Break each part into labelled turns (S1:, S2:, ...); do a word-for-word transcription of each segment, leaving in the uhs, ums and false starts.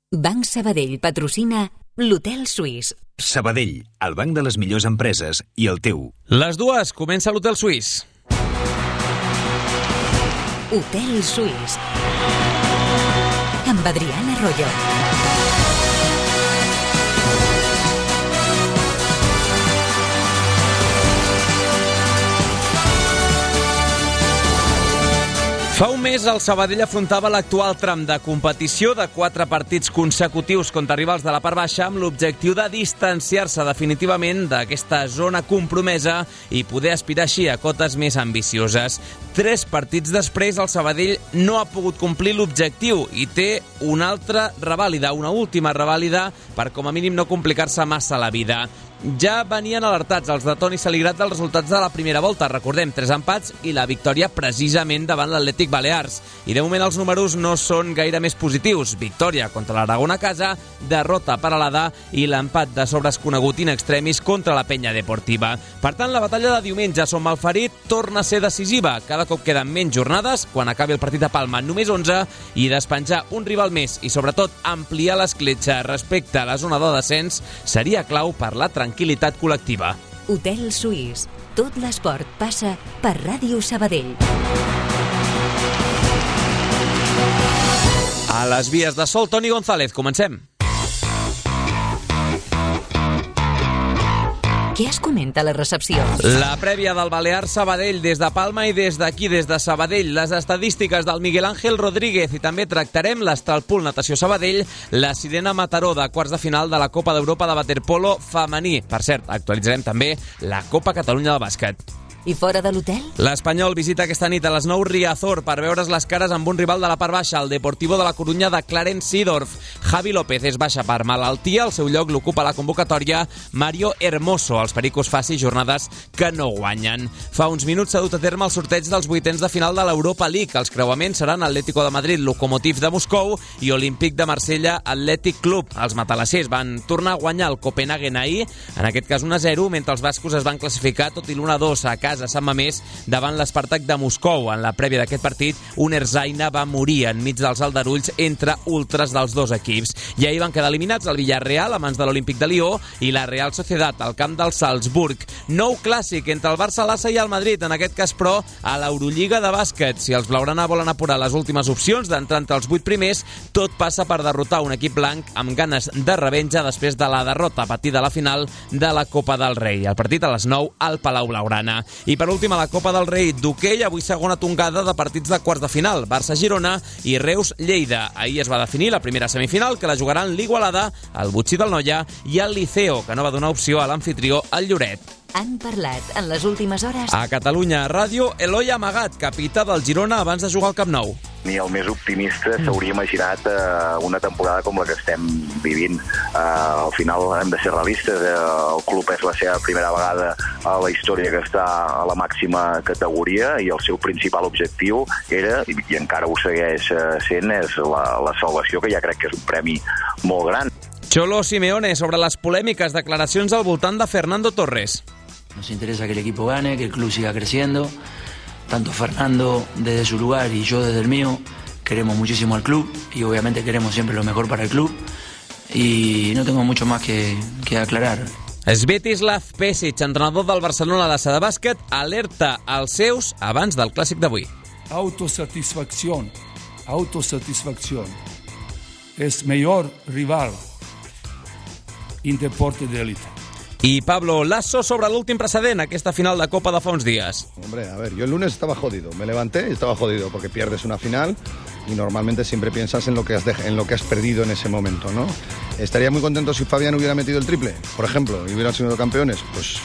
S1: Banc Sabadell patrocina l'Hotel Suís.
S2: Sabadell, el banc de les millors empreses i el teu.
S3: Les dues, comença l'Hotel Suís.
S1: Hotel Suís. Amb Adriana Arroyo.
S3: Fa un mes el Sabadell afrontava l'actual tram de competició de quatre partits consecutius contra rivals de la part baixa amb l'objectiu de distanciar-se definitivament d'aquesta zona compromesa i poder aspirar així a cotes més ambicioses. Tres partits després el Sabadell no ha pogut complir l'objectiu i té una altra revàlida, una última revàlida per com a mínim no complicar-se massa la vida. Ja venien alertats els de Toni Saligrat dels resultats de la primera volta. Recordem, tres empats i la victòria precisament davant l'Atlètic Balears. I de moment els números no són gaire més positius. Victòria contra l'Aragón a casa, derrota per Alada i l'empat de sobres conegut in extremis contra la Penya Deportiva. Per tant, la batalla de diumenge a Son Malferit torna a ser decisiva. Cada cop queden menys jornades, quan acabi el partit a Palma només onze, i despenjar un rival més i sobretot ampliar l'escletxa respecte a la zona de descens seria clau per la tranquil·litat col·lectiva.
S1: Hotel Suís. Tot l'esport passa per Ràdio Sabadell.
S3: A les vies de sol, Toni González. Comencem.
S1: Què es comenta a la recepció?
S3: La prèvia del Balear Sabadell des de Palma i des d'aquí, des de Sabadell. Les estadístiques del Miguel Ángel Rodríguez i també tractarem l'Estralpool Natació Sabadell, la Sirena Mataró de quarts de final de la Copa d'Europa de waterpolo femení. Per cert, actualitzarem també la Copa Catalunya de bàsquet.
S1: I fora de l'hotel?
S3: L'Espanyol visita aquesta nit a les nou Riazor per veure's les cares amb un rival de la part baixa, el Deportivo de la Corunya de Clarence Seedorf. Javi López és baixa per malaltia, el seu lloc l'ocupa la convocatòria Mario Hermoso. Els pericos fa sis jornades que no guanyen. Fa uns minuts s'ha dut a terme el sorteig dels vuitens de final de l'Europa League. Els creuaments seran Atlético de Madrid, Lokomotiv de Moscou i Olímpic de Marsella Athletic Club. Els matalassers van tornar a guanyar el Copenhagen ahir, en aquest cas un a zero, mentre els bascos es van classificar tot i l'un a dos a casa a Sant Mamés davant l'Spartak de Moscou. En la prèvia d'aquest partit, un Erzaina va morir enmig dels aldarulls entre ultras dels dos equips. I ahir van quedar eliminats el Villarreal a mans de l'Olímpic de Lió i la Real Sociedad al camp del Salzburg. Nou clàssic entre el Barça, l'A S A i el Madrid, en aquest cas però a l'Eurolliga de bàsquet. Si els blaugrana volen apurar les últimes opcions d'entrar entre els vuit primers, tot passa per derrotar un equip blanc amb ganes de revenja després de la derrota patida a la final de la Copa del Rei. El partit a les nou al Palau Blaugrana. I per últim, a la Copa del Rei d'hoquei, avui segona tongada de partits de quarts de final, Barça-Girona i Reus-Lleida. Ahir es va definir la primera semifinal, que la jugaran l'Igualada, el Butxí del Noia i el Liceo, que no va donar opció a l'amfitrió, el Lloret.
S1: Han parlat en les últimes hores.
S3: A Catalunya Ràdio, Eloi Amagat, capità del Girona abans de jugar al Camp Nou.
S4: Ni el més optimista s'hauria imaginat eh, una temporada com la que estem vivint. Eh, al final hem de ser realistes. Eh, el club és la seva primera vegada a la història que està a la màxima categoria i el seu principal objectiu era, i, i encara ho segueix eh, sent, és la, la salvació, que ja crec que és un premi molt gran.
S3: Cholo Simeone sobre les polèmiques declaracions al voltant de Fernando Torres.
S5: Nos interesa que el equipo gane, que el club siga creciendo. Tanto Fernando desde su lugar y yo desde el mío queremos muchísimo al club y obviamente queremos siempre lo mejor para el club y no tengo mucho más que, que aclarar.
S3: Svetislav Pesic, entrenador del Barcelona de Sada Bàsquet, alerta als seus abans del clàssic d'avui.
S6: Autosatisfacción, autosatisfacción. Es mejor rival en deporte de élite.
S3: Y Pablo Lasso sobre l'últim precedent, aquesta final de Copa de fa uns días.
S7: Hombre, a ver, yo el lunes estaba jodido. Me levanté y estaba jodido porque pierdes una final y normalmente siempre piensas en lo que has, de, en lo que has perdido en ese momento, ¿no? Estaría muy contento si Fabián hubiera metido el triple, por ejemplo, y hubieran sido campeones. Pues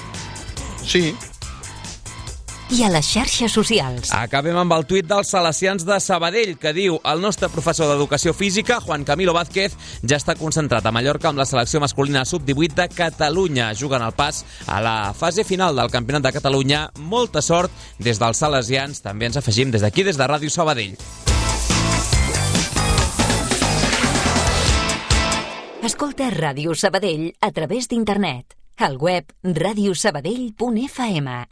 S7: sí.
S1: I a les xarxes socials.
S3: Acabem amb el tuit dels salesians de Sabadell, que diu: el nostre professor d'Educació Física, Juan Camilo Vázquez, ja està concentrat a Mallorca amb la selecció masculina sub divuit de Catalunya. Juguen el pas a la fase final del Campionat de Catalunya. Molta sort des dels salesians. També ens afegim des d'aquí, des de Ràdio Sabadell.
S1: Escolta Ràdio Sabadell a través d'internet. Al web radiosabadell punt f m.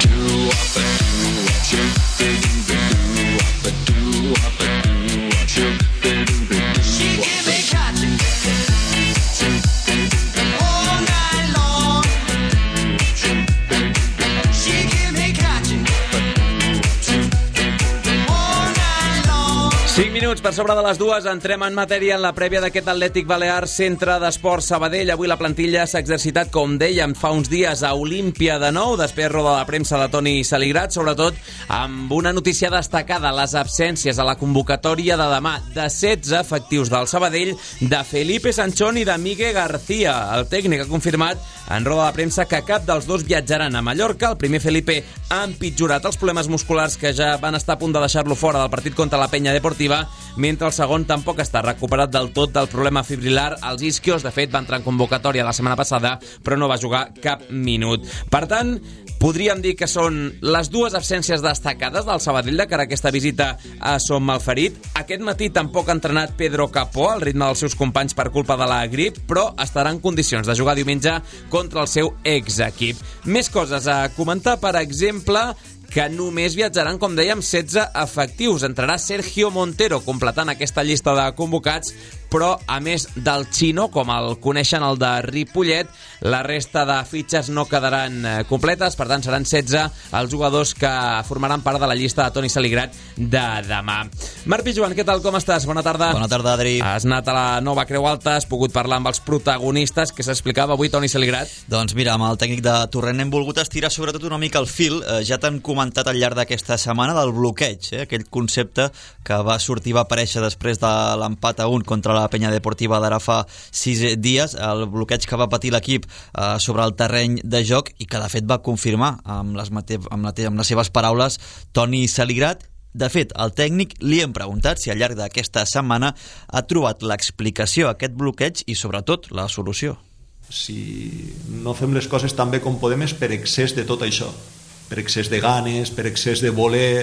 S1: She give me cotton
S3: minuts per sobre de les dues, entrem en matèria en la prèvia d'aquest Atlètic Balear Centre d'Esports Sabadell. Avui la plantilla s'ha exercitat, com dèiem, fa uns dies a Olímpia de nou, després roda de premsa de Toni Saligrat, sobretot amb una notícia destacada, les absències a la convocatòria de demà de setze efectius del Sabadell, de Felipe Sanchón i de Miguel García. El tècnic ha confirmat en roda de premsa que cap dels dos viatjaran a Mallorca. El primer, Felipe, ha empitjorat els problemes musculars que ja van estar a punt de deixar-lo fora del partit contra la Penya Deportiva, mentre el segon tampoc està recuperat del tot del problema fibrilar als isquios. De fet, va entrar en convocatòria la setmana passada, però no va jugar cap minut. Per tant, podríem dir que són les dues absències destacades del Sabadell de cara a aquesta visita a Son Malferit. Aquest matí tampoc ha entrenat Pedro Capó al ritme dels seus companys per culpa de la grip, però estarà en condicions de jugar diumenge contra el seu exequip. Més coses a comentar, per exemple, que només viatjaran, com dèiem, setze efectius. Entrarà Sergio Montero completant aquesta llista de convocats, però a més del Chino, com el coneixen, el de Ripollet, la resta de fitxes no quedaran completes, per tant seran setze els jugadors que formaran part de la llista de Toni Saligrat de demà. Marc Pijuan, què tal, com estàs? Bona tarda.
S8: Bona tarda, Adri.
S3: Has anat a la nova Creu Alta, has pogut parlar amb els protagonistes que s'explicava avui Toni Saligrat?
S8: Doncs mira, amb el tècnic de Torrent hem volgut estirar sobretot una mica el fil. Eh, ja t'han comentat al llarg d'aquesta setmana del bloqueig, eh? Aquell concepte que va sortir, va aparèixer després de l'empat a un contra la Penya Deportiva d'ara fa sis dies, el bloqueig que va patir l'equip eh, sobre el terreny de joc i que de fet va confirmar amb les, mate amb la amb les seves paraules Toni Saligrat. De fet, al tècnic li hem preguntat si al llarg d'aquesta setmana ha trobat l'explicació a aquest bloqueig i sobretot la solució.
S9: Si no fem les coses tan bé com podem és per excés de tot això, per excés de ganes, per excés de voler.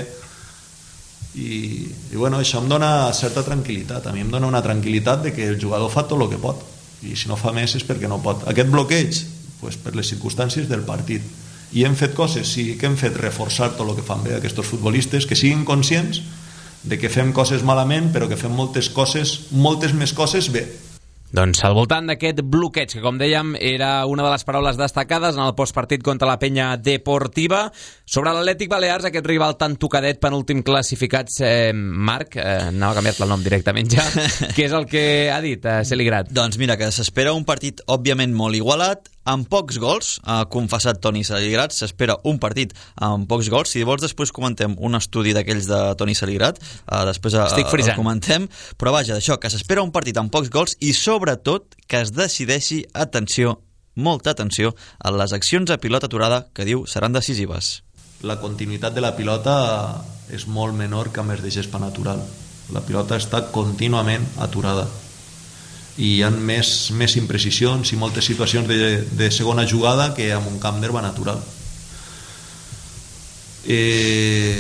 S9: I, i bueno, això em dona certa tranquil·litat. A mi em dona una tranquil·litat de que el jugador fa tot el que pot, i si no fa més és perquè no pot. Aquest bloqueig, pues, per les circumstàncies del partit. I hem fet coses, sí, que hem fet reforçar tot el que fan bé aquests futbolistes, que siguin conscients de que fem coses malament, però que fem moltes coses, moltes més coses bé.
S3: Doncs al voltant d'aquest bloqueig, que com dèiem era una de les paraules destacades en el postpartit contra la Penya Deportiva. Sobre l'Atlètic Balears, aquest rival tan tocadet, penúltim classificat, eh, Marc, eh, anava a canviar-te el nom directament ja, què és el que ha dit eh, Saligrat?
S8: Doncs mira, que s'espera un partit òbviament molt igualat, amb pocs gols, ha confessat Toni Saligrat, s'espera un partit amb pocs gols. Si vols després comentem un estudi d'aquells de Toni Saligrat, eh, després eh, el comentem, però vaja, d'això, que s'espera un partit amb pocs gols i sobretot que es decideixi, atenció, molta atenció, a les accions a pilota aturada que diu seran decisives.
S9: La continuïtat de la pilota és molt menor que amb els de gespa natural. La pilota està contínuament aturada i hi ha més, més imprecisions i moltes situacions de, de segona jugada que amb un camp d'herba natural. Eh,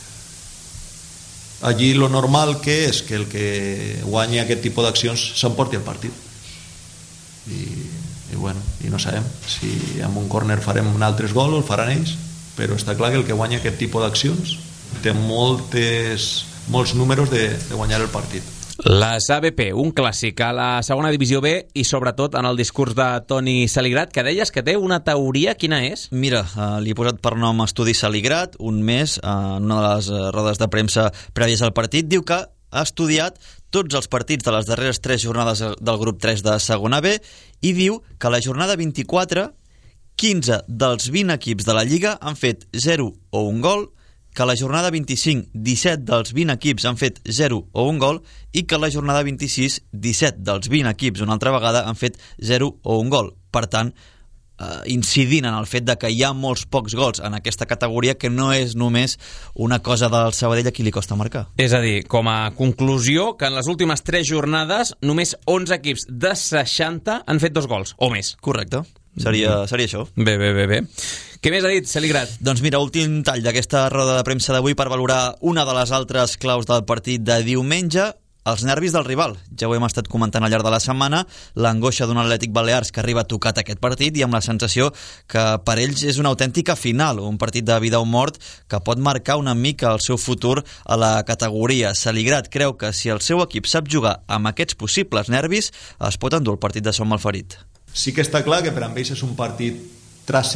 S9: allí lo normal que és que el que guanyi aquest tipus d'accions s'emporti el partit. I, i bueno, i no sabem si amb un córner farem un altre gol o el faran ells, però està clar que el que guanya aquest tipus d'accions té moltes, molts números de, de guanyar el partit.
S3: Les A B P, un clàssic a la segona divisió B i sobretot en el discurs de Toni Saligrat, que deies que té una teoria, quina és?
S8: Mira, eh, li he posat per nom Estudi Saligrat, un mes, eh, en una de les rodes de premsa prèvies al partit, diu que ha estudiat tots els partits de les darreres tres jornades del grup tres de segona B i diu que a la jornada vint-i-quatre, quinze dels vint equips de la Lliga han fet zero o un gol, que a la jornada vint-i-cinc, disset dels vint equips han fet zero o un gol i que a la jornada vint-i-sis, disset dels vint equips una altra vegada han fet zero o un gol. Per tant, eh, incidint en el fet de que hi ha molts pocs gols en aquesta categoria, que no és només una cosa del Sabadell a qui li costa marcar.
S3: És a dir, com a conclusió, que en les últimes tres jornades només onze equips de seixanta han fet dos gols, o més.
S8: Correcte. Seria, seria això.
S3: Bé, bé, bé, bé. Què més ha dit Saligrat?
S8: Doncs mira, últim tall d'aquesta roda de premsa d'avui per valorar una de les altres claus del partit de diumenge, els nervis del rival. Ja ho hem estat comentant al llarg de la setmana, l'angoixa d'un Atlètic Balears que arriba tocat aquest partit i amb la sensació que per ells és una autèntica final, un partit de vida o mort que pot marcar una mica el seu futur a la categoria. Saligrat creu que si el seu equip sap jugar amb aquests possibles nervis, es pot endur el partit de Son Malferit.
S9: Sí que està clar que per a ells és un partit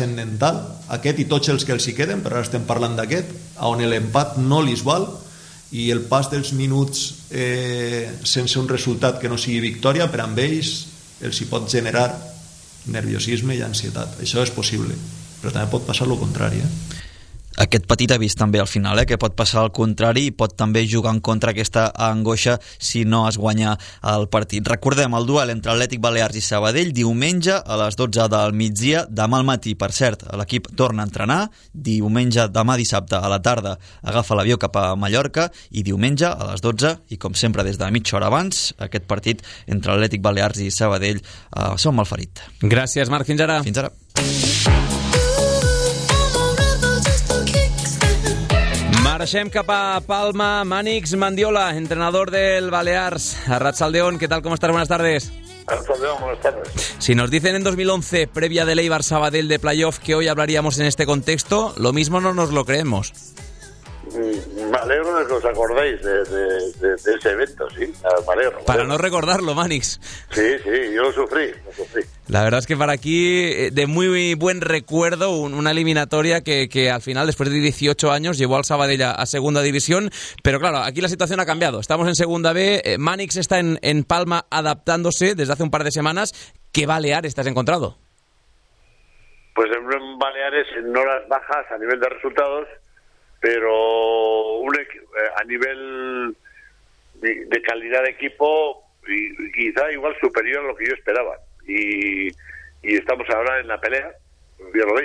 S9: transcendental, aquest i tots els que els hi queden, però ara estem parlant d'aquest, on l'empat no li val i el pas dels minuts eh, sense un resultat que no sigui victòria, per amb ells els hi pot generar nerviosisme i ansietat. Això és possible, però també pot passar el contrari. Eh?
S8: Aquest petit avís també al final, eh, que pot passar al contrari i pot també jugar en contra aquesta angoixa si no es guanya el partit. Recordem el duel entre Atlètic Balears i Sabadell diumenge a les dotze del migdia, demà al matí. Per cert, l'equip torna a entrenar, diumenge, demà dissabte a la tarda agafa l'avió cap a Mallorca i diumenge a les dotze, i com sempre des de mitja hora abans, aquest partit entre Atlètic Balears i Sabadell a Som Malferit.
S3: Gràcies, Marc. Fins ara.
S8: Fins ara.
S3: Marxem cap a Palma. Mànix Mandiola, entrenador del Balears. Arratsaldeon, ¿qué tal? ¿Cómo estás? Buenas tardes.
S10: Arratsaldeon, buenas tardes.
S3: Si nos dicen en dos mil once, previa del Eibar Sabadell de playoff, que hoy hablaríamos en este contexto, lo mismo no nos lo creemos.
S10: Me alegro de que os acordéis de, de, de, de ese evento, sí. Me alegro. Me
S3: Para
S10: alegro.
S3: no recordarlo, Mànix.
S10: Sí, sí, yo lo sufrí, lo sufrí.
S3: La verdad es que para aquí, de muy buen recuerdo, un, una eliminatoria que, que al final, después de dieciocho años, llevó al Sabadell a, a segunda división. Pero claro, aquí la situación ha cambiado. Estamos en segunda B. Eh, Mànix está en, en Palma adaptándose desde hace un par de semanas. ¿Qué Baleares te has encontrado?
S10: Pues en Baleares, en horas bajas a nivel de resultados, pero un, a nivel de calidad de equipo y, y quizá igual superior a lo que yo esperaba. Y, y estamos ahora en la pelea, ya lo veis.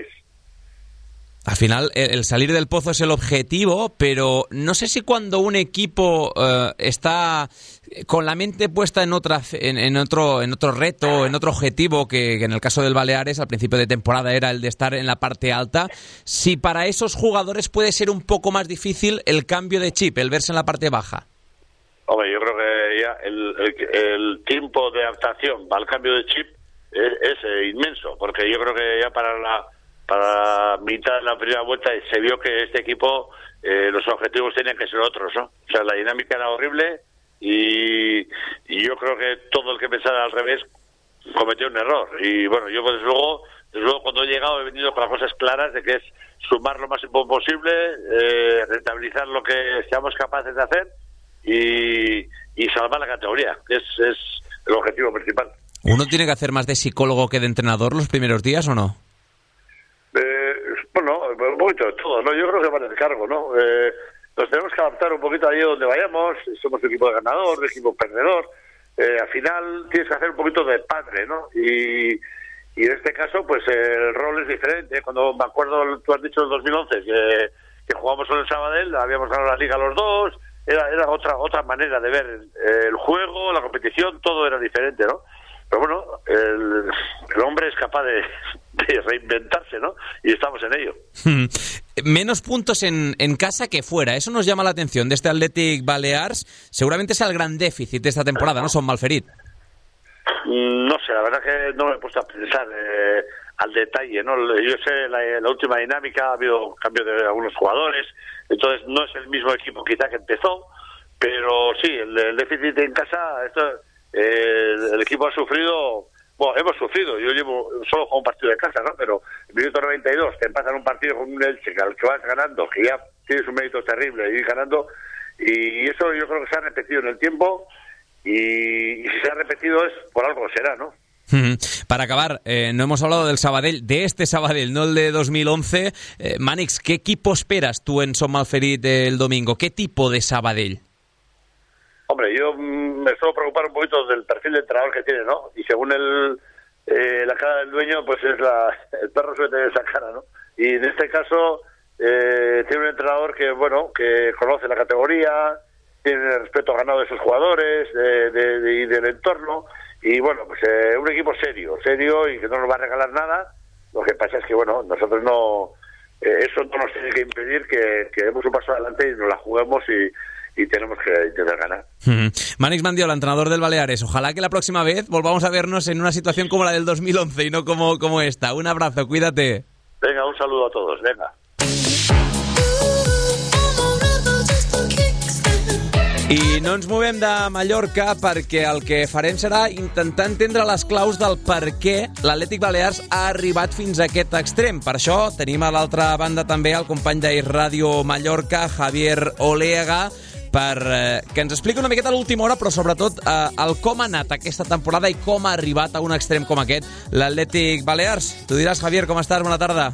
S3: Al final, el salir del pozo es el objetivo, pero no sé si cuando un equipo eh, está con la mente puesta en otra, en, en otro, en otro reto, en otro objetivo, que, que en el caso del Baleares al principio de temporada era el de estar en la parte alta, si para esos jugadores puede ser un poco más difícil el cambio de chip, el verse en la parte baja.
S10: Hombre, yo creo que ya el, el, el tiempo de adaptación al cambio de chip es, es eh, inmenso, porque yo creo que ya para la para mitad de la primera vuelta se vio que este equipo, eh, los objetivos tenían que ser otros, ¿no? O sea, la dinámica era horrible y, y yo creo que todo el que pensara al revés cometió un error. Y bueno, yo desde luego, desde luego cuando he llegado he venido con las cosas claras de que es sumar lo más posible, eh, rentabilizar lo que seamos capaces de hacer y, y salvar la categoría, que es, es el objetivo principal.
S3: ¿Uno tiene que hacer más de psicólogo que de entrenador los primeros días o no?
S10: Eh, bueno, un poquito de todo, ¿no? Yo creo que va en el cargo, ¿no? Eh, nos tenemos que adaptar un poquito allí donde vayamos. Somos un equipo de ganador, de equipo perdedor. Eh, al final tienes que hacer un poquito de padre, ¿no? Y, y en este caso, pues el rol es diferente. Cuando me acuerdo, tú has dicho en dos mil once que, que jugamos con el Sabadell, habíamos ganado la Liga los dos. Era, era otra otra manera de ver el, el juego, la competición, todo era diferente, ¿no? Pero bueno, el, el hombre es capaz de, de reinventarse, ¿no? Y estamos en ello.
S3: Menos puntos en, en casa que fuera. Eso nos llama la atención de este Athletic Balears. Seguramente sea el gran déficit de esta temporada, ¿no? Son Malferit.
S10: No sé, la verdad que no me he puesto a pensar eh, al detalle, ¿no? Yo sé la, la última dinámica, ha habido cambio de algunos jugadores, entonces no es el mismo equipo quizá que empezó, pero sí, el, el déficit en casa, esto... Eh, el equipo ha sufrido, bueno, hemos sufrido, yo llevo solo con un partido de casa, ¿no? Pero en el minuto noventa y dos te empatan un partido con un Elche al que vas ganando, que ya tienes un mérito terrible, ir ganando, y eso yo creo que se ha repetido en el tiempo, y, y si se ha repetido es por algo será, ¿no?
S3: Para acabar, eh, no hemos hablado del Sabadell, de este Sabadell, no el de dos mil once. Eh, Mànix, ¿qué equipo esperas tú en Som Malferit el domingo? ¿Qué tipo de Sabadell?
S10: Hombre, yo me suelo preocupar un poquito del perfil de entrenador que tiene, ¿no? Y según el, eh, la cara del dueño, pues es la, el perro suele tener esa cara, ¿no? Y en este caso eh, tiene un entrenador que, bueno, que conoce la categoría, tiene respeto ganado de sus jugadores, de, de, de, y del entorno, y bueno, pues eh, un equipo serio, serio y que no nos va a regalar nada. Lo que pasa es que, bueno, nosotros no, eh, eso no nos tiene que impedir que, que demos un paso adelante y nos la juguemos y y tenemos que intentar ganar.
S3: Uh-huh. Mànix Mandiola, entrenador del Baleares. Ojalá que la próxima vez volvamos a vernos en una situación como la del dos mil once y no como, como esta. Un abrazo, cuídate.
S10: Venga, un saludo a todos, venga.
S3: I no ens movem de Mallorca perquè el que farem serà intentar entendre les claus del per què l'Atlètic Balears ha arribat fins a aquest extrem. Per això tenim a l'altra banda també el company d'Air Ràdio Mallorca, Javier Oleaga. per eh, que ens expliqui una miqueta a l'última hora, però sobretot eh, el com ha anat aquesta temporada i com ha arribat a un extrem com aquest l'Athletic Balears. Tu diràs, Javier, com estàs? Bona tarda.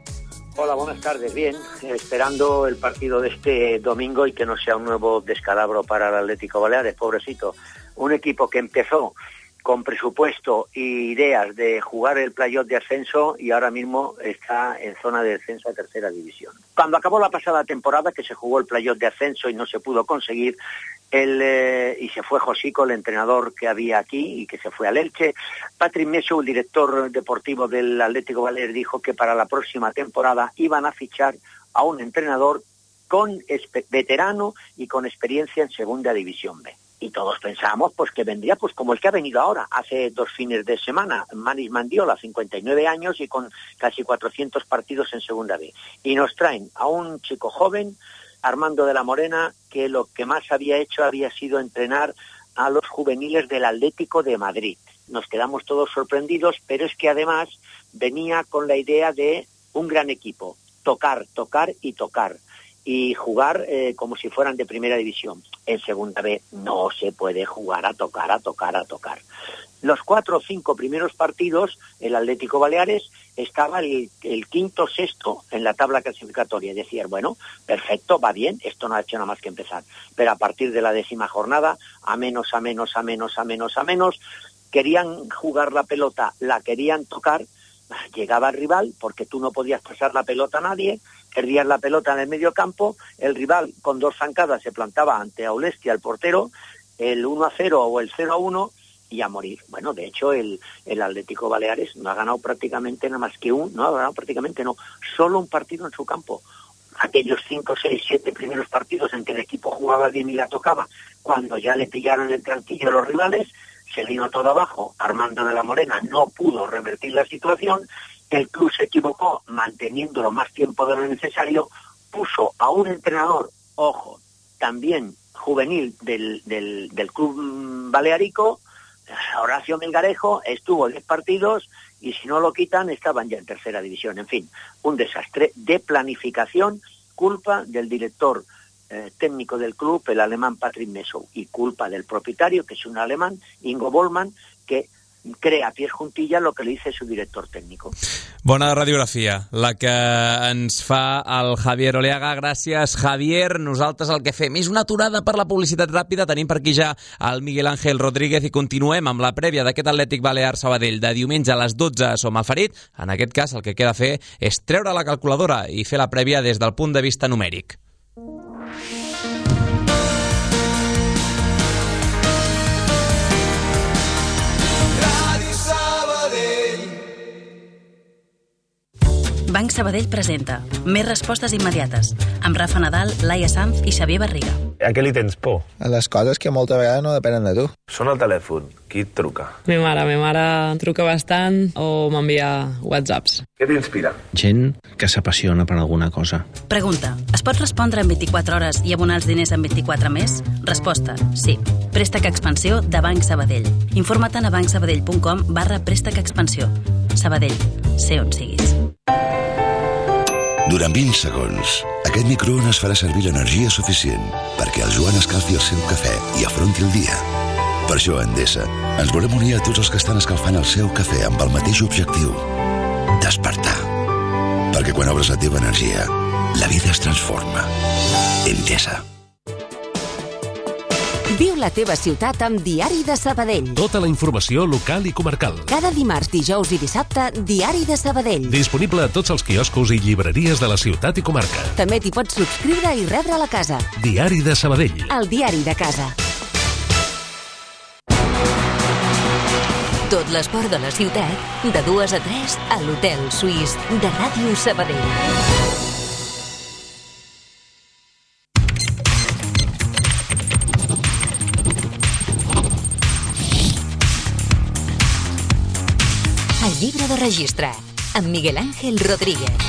S11: Hola, buenas tardes. Bien, esperando el partido de este domingo y que no sea un nuevo descalabro para el Atlético Baleares, pobrecito. Un equipo que empezó con presupuesto y ideas de jugar el playoff de ascenso y ahora mismo está en zona de descenso a tercera división. Cuando acabó la pasada temporada, que se jugó el playoff de ascenso y no se pudo conseguir, el, eh, y se fue Josico, el entrenador que había aquí y que se fue al Elche, Patrick Meso, el director deportivo del Atlético Baleares, dijo que para la próxima temporada iban a fichar a un entrenador con veterano y con experiencia en segunda división B. Y todos pensábamos pues que vendría pues como el que ha venido ahora, hace dos fines de semana, Manis Mandiola, cincuenta y nueve años y con casi cuatrocientos partidos en segunda B. Y nos traen a un chico joven, Armando de la Morena, que lo que más había hecho había sido entrenar a los juveniles del Atlético de Madrid. Nos quedamos todos sorprendidos, pero es que además venía con la idea de un gran equipo, tocar, tocar y tocar. Y jugar eh, como si fueran de primera división. En segunda B no se puede jugar a tocar, a tocar, a tocar. Los cuatro o cinco primeros partidos, el Atlético Baleares estaba el, el quinto, sexto en la tabla clasificatoria. Y decían, bueno, perfecto, va bien, esto no ha hecho nada más que empezar. Pero a partir de la décima jornada, a menos, a menos, a menos, a menos, a menos, querían jugar la pelota, la querían tocar, llegaba el rival, porque tú no podías pasar la pelota a nadie, perdías la pelota en el medio campo, el rival con dos zancadas se plantaba ante Aulestia, el portero, el uno a cero o el cero a uno y a morir. Bueno, de hecho el, el Atlético Baleares no ha ganado prácticamente nada más que un, no ha ganado prácticamente no, solo un partido en su campo. Aquellos cinco, seis, siete primeros partidos en que el equipo jugaba bien y la tocaba, cuando ya le pillaron el tranquillo a los rivales, se vino todo abajo. Armando de la Morena no pudo revertir la situación, el club se equivocó manteniéndolo más tiempo de lo necesario, puso a un entrenador, ojo, también juvenil del, del, del club balearico, Horacio Melgarejo, estuvo diez partidos y si no lo quitan estaban ya en tercera división. En fin, un desastre de planificación, culpa del director eh, técnico del club, el alemán Patrick Meso, y culpa del propietario, que es un alemán, Ingo Bollmann, que crea a pies juntillas lo que le dice su director técnico.
S3: Bona radiografia, la que ens fa el Javier Oleaga. Gràcies, Javier. Nosaltres el que fem és una aturada per la publicitat ràpida. Tenim per aquí ja el Miguel Ángel Rodríguez i continuem amb la prèvia d'aquest Atlètic Balears Sabadell de diumenge a les dotze a Som Malferit. En aquest cas el que queda fer és treure la calculadora i fer la prèvia des del punt de vista numèric.
S12: Banc Sabadell presenta Més respostes immediates amb Rafa Nadal, Laia Sanz i Xavier Barriga.
S13: A què li tens por?
S14: A les coses que molta vegada no depenen de tu.
S13: Sona el telèfon. Qui et truca?
S15: Mi mare. Mi mare truca bastant o m'envia whatsapps.
S13: Què t'inspira?
S16: Gent que s'apassiona per alguna cosa.
S12: Pregunta. Es pot respondre en vint-i-quatre hores i abonar els diners en vint-i-quatre més? Resposta. Sí. Préstec Expansió de Banc Sabadell. Informa't a bancsabadell punt com barra préstec expansió. Sabadell. Sé on siguis.
S17: Durant vint segons, aquest microones farà servir l'energia suficient perquè el Joan escalfi el seu cafè i afronti el dia. Per això a Endesa ens volem unir a tots els que estan escalfant el seu cafè amb el mateix objectiu: despertar. Perquè quan obres la teva energia, la vida es transforma. Endesa.
S1: Viu la teva ciutat amb Diari de Sabadell.
S18: Tota la informació local i comarcal.
S1: Cada dimarts, dijous i dissabte, Diari de Sabadell.
S18: Disponible a tots els quioscos i llibreries de la ciutat i comarca.
S1: També t'hi pots subscriure i rebre a la casa.
S18: Diari de Sabadell.
S1: El diari de casa. Tot l'esport de la ciutat, de dues a tres, a l'Hotel Suís de Ràdio Sabadell. El llibre de registre, amb Miguel Ángel Rodríguez.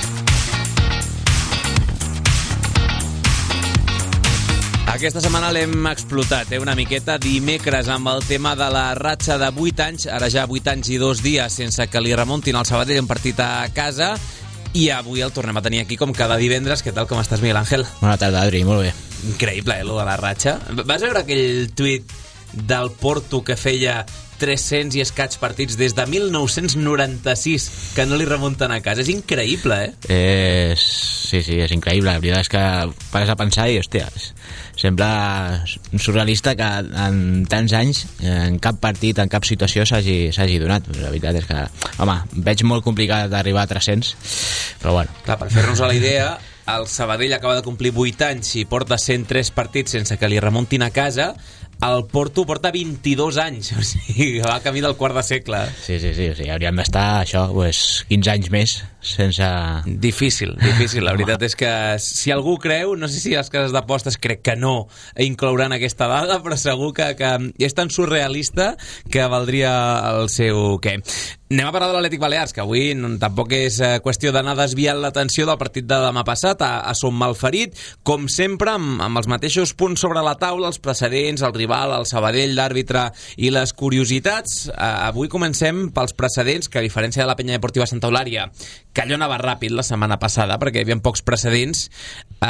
S3: Aquesta setmana l'hem explotat eh, una miqueta dimecres amb el tema de la ratxa de vuit anys, ara ja vuit anys i dos dies sense que li remuntin al Sabadell un partit a casa. i avui el tornem a tenir aquí com cada divendres. Què tal, com estàs, Miguel Ángel?
S19: Bona tarda, Adri, molt bé.
S3: Increïble, eh, lo de la ratxa. Vas veure aquell tuit del Porto que feia tres-cents i escaig partits des de mil nou-cents noranta-sis que no li remunten a casa? És increïble, eh?
S19: eh sí, sí, és increïble. La veritat és que pares a pensar i, hòstia, sembla surrealista que en tants anys en cap partit, en cap situació s'hagi s'hagi donat. La veritat és que, home, veig molt complicat d'arribar a tres-cents, però bueno.
S3: Clar, per fer-nos a la idea, el Sabadell acaba de complir vuit anys i porta cent tres partits sense que li remuntin a casa. El Porto porta vint-i-dos anys, o sigui, va camí del quart de segle.
S19: Sí, sí, sí, o sigui, hauríem d'estar, això, pues, quinze anys més sense...
S3: Difícil, difícil. La veritat és que si algú creu, no sé si les cases d'apostes crec que no inclouran aquesta dada, però segur que, que és tan surrealista que valdria el seu què. Anem a parlar de l'Atlètic Balears, que avui no, tampoc és eh, qüestió d'anar desviant l'atenció del partit de demà passat a, a Son Malferit, com sempre, amb, amb els mateixos punts sobre la taula, els precedents, el rival, el Sabadell, l'àrbitre i les curiositats. Eh, avui comencem pels precedents, que a diferència de la Penya Deportiva Santa Eulària, que allò anava ràpid la setmana passada, perquè hi havia pocs precedents, eh,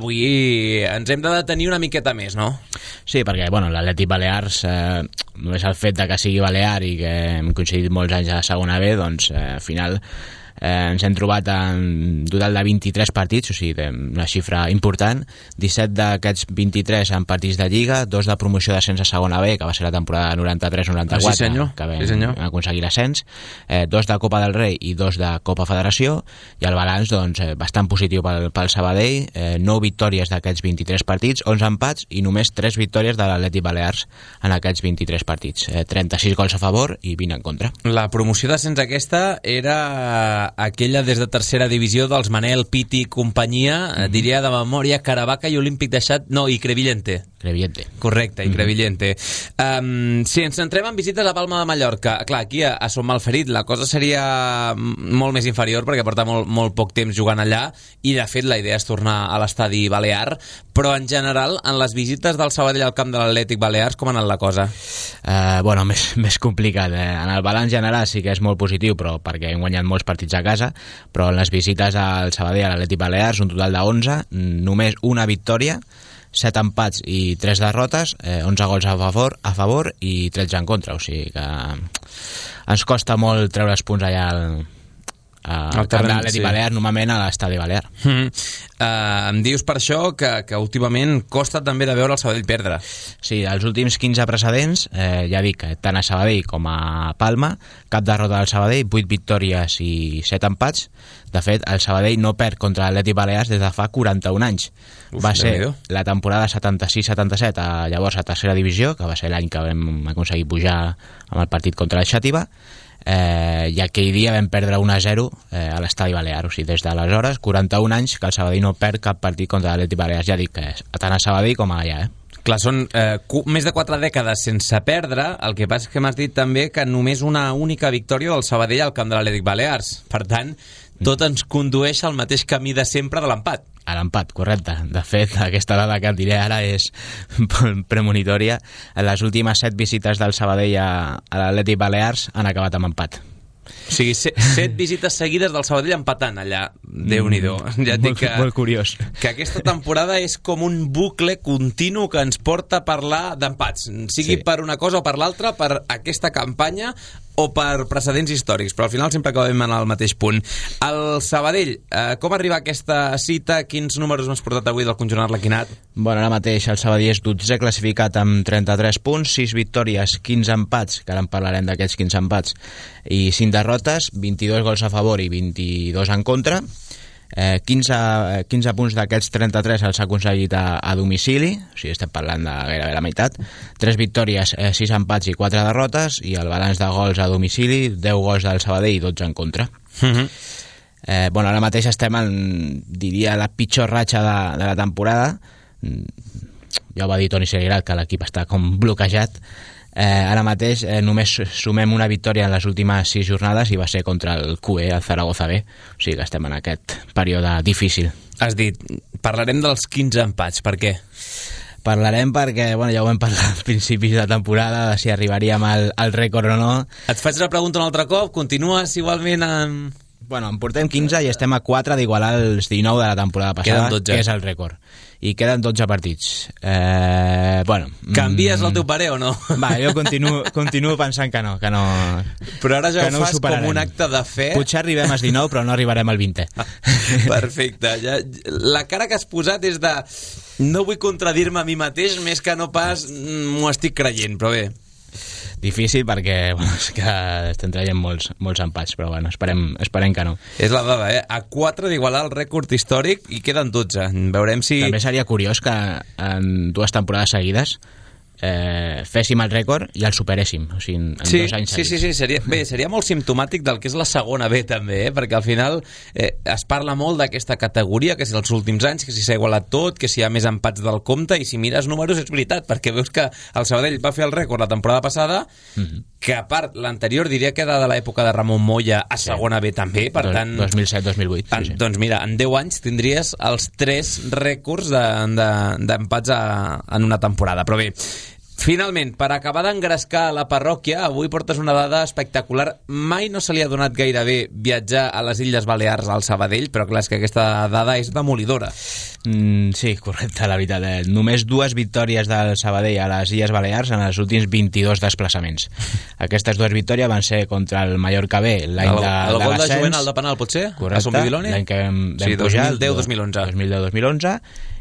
S3: avui ens hem de detenir una miqueta més, no?
S19: Sí, perquè, bueno, l'Atlètic Balears, eh, només el fet de que sigui balear i que hem coincidit molts anys a la segona B, doncs, eh, al final eh, ens hem trobat en total de vint-i-tres partits, o sigui, una xifra important, disset d'aquests vint-i-tres en partits de Lliga, dos de promoció d'ascens a segona B, que va ser la temporada noranta-tres noranta-quatre,
S3: sí, senyor.
S19: que vam,
S3: sí, senyor.
S19: vam aconseguir l'ascens, eh, dos de Copa del Rei i dos de Copa Federació, i el balanç, doncs, eh, bastant positiu pel, pel Sabadell, eh, nou victòries d'aquests vint-i-tres partits, onze empats i només tres victòries de l'Atlètic Balears en aquests vint-i-tres partits, eh, trenta-sis gols a favor i vint en contra.
S3: La promoció d'ascens aquesta era aquella des de tercera divisió dels Manel, Piti i companyia, mm-hmm. diria de memòria, Caravaca i Olímpic de Xat, no, i Crevillente.
S19: Crevillente.
S3: Correcte, i mm-hmm. Crevillente. Um, si ens centrem en visites a Palma de Mallorca, clar, aquí a, a Son Malferit la cosa seria molt més inferior perquè porta molt, molt poc temps jugant allà i de fet la idea és tornar a l'estadi Balear, però en general en les visites del Sabadell al camp de l'Atlètic Balears com ha anat la cosa?
S19: Uh, bueno, més, més complicat. Eh? En el balanç general sí que és molt positiu, però perquè hem guanyat molts partits a casa, però en les visites al Sabadell a l'Atlètic Balears, un total de onze, només una victòria, set empats i tres derrotes, eh, onze gols a favor, a favor i tretze en contra, o sigui que ens costa molt treure els punts allà al, al camp de l'Atlètic sí. Balears, normalment a l'estadi Balear.
S3: Mm. Uh, em dius per això que, que últimament costa també de veure el Sabadell perdre.
S19: Sí, els últims quinze precedents, eh, ja dic, tant a Sabadell com a Palma, cap derrota del Sabadell, vuit victòries i set empats. De fet, el Sabadell no perd contra l'Atlètic Balears des de fa quaranta-un anys. Uf, va ser la temporada setanta-sis setanta-set, a, llavors a tercera divisió, que va ser l'any que vam aconseguir pujar amb el partit contra el Xàtiva, eh, i aquell dia vam perdre un a zero eh, a l'estadi Balear. O sigui, des d'aleshores, quaranta-un anys que el Sabadell no perd cap partit contra l'Atlètic Balears. Ja dic que tant a Sabadell com a allà, eh?
S3: Clar, són eh, més de quatre dècades sense perdre. El que passa és que m'has dit també que només una única victòria del Sabadell al camp de l'Atlètic Balears. Per tant, tot ens condueix al mateix camí de sempre de l'empat.
S19: A l'empat, correcte. De fet, aquesta dada que et diré ara és premonitòria. Les últimes set visites del Sabadell a, a l'Atlètic Balears han acabat amb empat.
S3: O sigui, set, set visites seguides del Sabadell empatant allà. Déu-n'hi-do. Ja et dic que,
S19: molt curiós.
S3: Que aquesta temporada és com un bucle continu que ens porta a parlar d'empats. Sigui sí. per una cosa o per l'altra, per aquesta campanya o per precedents històrics, però al final sempre acabem anar al mateix punt. El Sabadell, eh, com arriba a aquesta cita? Quins números m'has portat avui del conjunt arlequinat?
S19: Bueno, ara mateix el Sabadell és dotzè classificat amb trenta-tres punts, sis victòries, quinze empats, que ara en parlarem d'aquests quinze empats, i cinc derrotes, vint-i-dos gols a favor i vint-i-dos en contra. Eh, quinze, quinze punts d'aquests trenta-tres els ha aconseguit a, a domicili, o sigui, estem parlant de gairebé la meitat, tres victòries, eh, sis empats i quatre derrotes, i el balanç de gols a domicili, deu gols del Sabadell i dotze en contra.
S3: Mm-hmm.
S19: eh, bueno, ara mateix estem en, diria, la pitjor ratxa de, de la temporada. Ja ho va dir Toni Seguirat, que l'equip està com bloquejat. Eh, ara mateix eh, només sumem una victòria en les últimes sis jornades i va ser contra el Q E, el Zaragoza B, o sigui que estem en aquest període difícil.
S3: Has dit, parlarem dels quinze empats, per què?
S19: Parlarem perquè, bueno, ja ho vam parlar al principis de temporada, de si arribaríem al, al rècord o no.
S3: Et faig la pregunta un altre cop, continues igualment amb...
S19: Bueno, en portem quinze i estem a quatre d'igualar els dinou de la temporada passada, que és el rècord. I queden dotze partits. Eh, bueno...
S3: Canvies el teu parer o no?
S19: Va, jo continuo, continuo pensant que no, que no...
S3: Però ara ja
S19: ho
S3: no fas com un acte de fe.
S19: Potser arribem als dinou, però no arribarem al vint.
S3: Perfecte. Ja, la cara que has posat és de... No vull contradir-me a mi mateix, més que no pas m'ho estic creient, però bé.
S19: Difícil perquè bueno, és que estem traient molts, molts empats, però bueno, esperem, esperem que no.
S3: És la dada, eh? A quatre d'igualar el rècord històric i queden dotze. Veurem si...
S19: També seria curiós que en dues temporades seguides eh, féssim el rècord i el superéssim, o sigui, en
S3: sí,
S19: dos anys
S3: sí,
S19: seguits.
S3: sí, sí, seria, bé, seria molt simptomàtic del que és la segona B també, eh? Perquè al final eh, es parla molt d'aquesta categoria, que si els últims anys, que si s'ha igualat tot, que si hi ha més empats del compte, i si mires números és veritat, perquè veus que el Sabadell va fer el rècord la temporada passada, mm-hmm. que a part l'anterior diria que era de l'època de Ramon Moya a segona sí. B també, per
S19: dos,
S3: tant...
S19: dos mil set dos mil vuit. Sí, sí.
S3: Doncs mira, en deu anys tindries els tres rècords d'empats de, de, en una temporada, però bé... Finalment, per acabar d'engrescar la parròquia, avui portes una dada espectacular. Mai no se li ha donat gaire bé viatjar a les Illes Balears al Sabadell, però clar, és que aquesta dada és demolidora.
S19: Mm, sí, correcte, la veritat. Eh? Només dues victòries del Sabadell a les Illes Balears en els últims vint-i-dos desplaçaments. Aquestes dues victòries van ser contra el Mallorca B l'any de, de l'ascens.
S3: El gol de Juvenal de penal, pot ser?
S19: Correcte, l'any que vam, vam
S3: sí,
S19: pujar.
S3: dos mil deu dos mil onze.
S19: dos mil deu dos mil onze.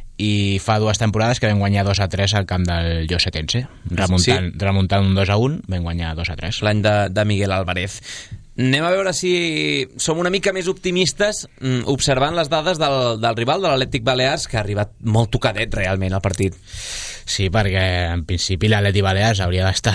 S19: I fa dues temporades que vam guanyar dos a tres al camp del Llosetense, remuntant, sí. remuntant un dos a un, vam guanyar dos a tres.
S3: L'any de, de Miguel Álvarez. Anem a veure si som una mica més optimistes observant les dades del, del rival, de l'Atlètic Balears, que ha arribat molt tocadet realment al partit.
S19: Sí, perquè en principi l'Atlètic Balears hauria d'estar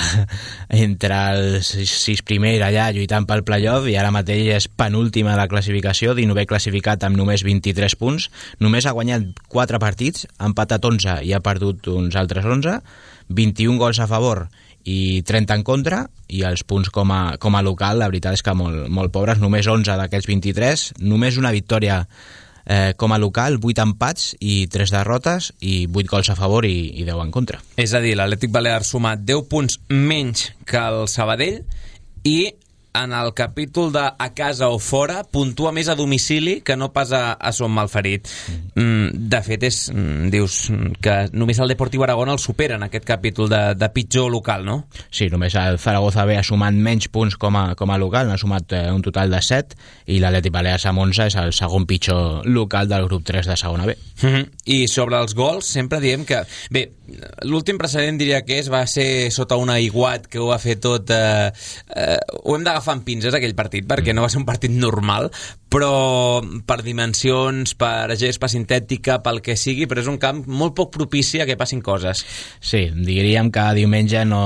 S19: entre els sis primers allà lluitant pel playoff, i ara mateix és penúltima de la classificació, dinovè classificat amb només vint-i-tres punts, només ha guanyat quatre partits, ha empatat onze i ha perdut uns altres onze, vint-i-un gols a favor i trenta en contra, i els punts com a, com a local, la veritat és que molt, molt pobres, només onze d'aquests vint-i-tres, només una victòria eh, com a local, vuit empats i tres derrotes, i vuit gols a favor i, i deu en contra.
S3: És a dir, l'Atlètic Balears suma deu punts menys que el Sabadell, i en el capítol de a casa o fora puntua més a domicili que no pas a, a Son Malferit. Mm, de fet, és, mm, dius que només el Deportiu Aragón el supera en aquest capítol de, de pitjor local, no?
S19: Sí, només el Zaragoza B ha sumat menys punts com a, com a local, n'ha sumat eh, un total de set, i l'Atlètic Balears amb onze és el segon pitjor local del grup tres de segona B.
S3: Mm-hmm. I sobre els gols, sempre diem que... Bé, l'últim precedent diria que és, va ser sota un aiguat que ho va fer tot... Eh, eh, ho hem d'agafar amb pinces aquell partit, perquè no va ser un partit normal, però per dimensions, per gespa sintètica, pel que sigui, però és un camp molt poc propici a que passin coses.
S19: Sí, diríem que diumenge no,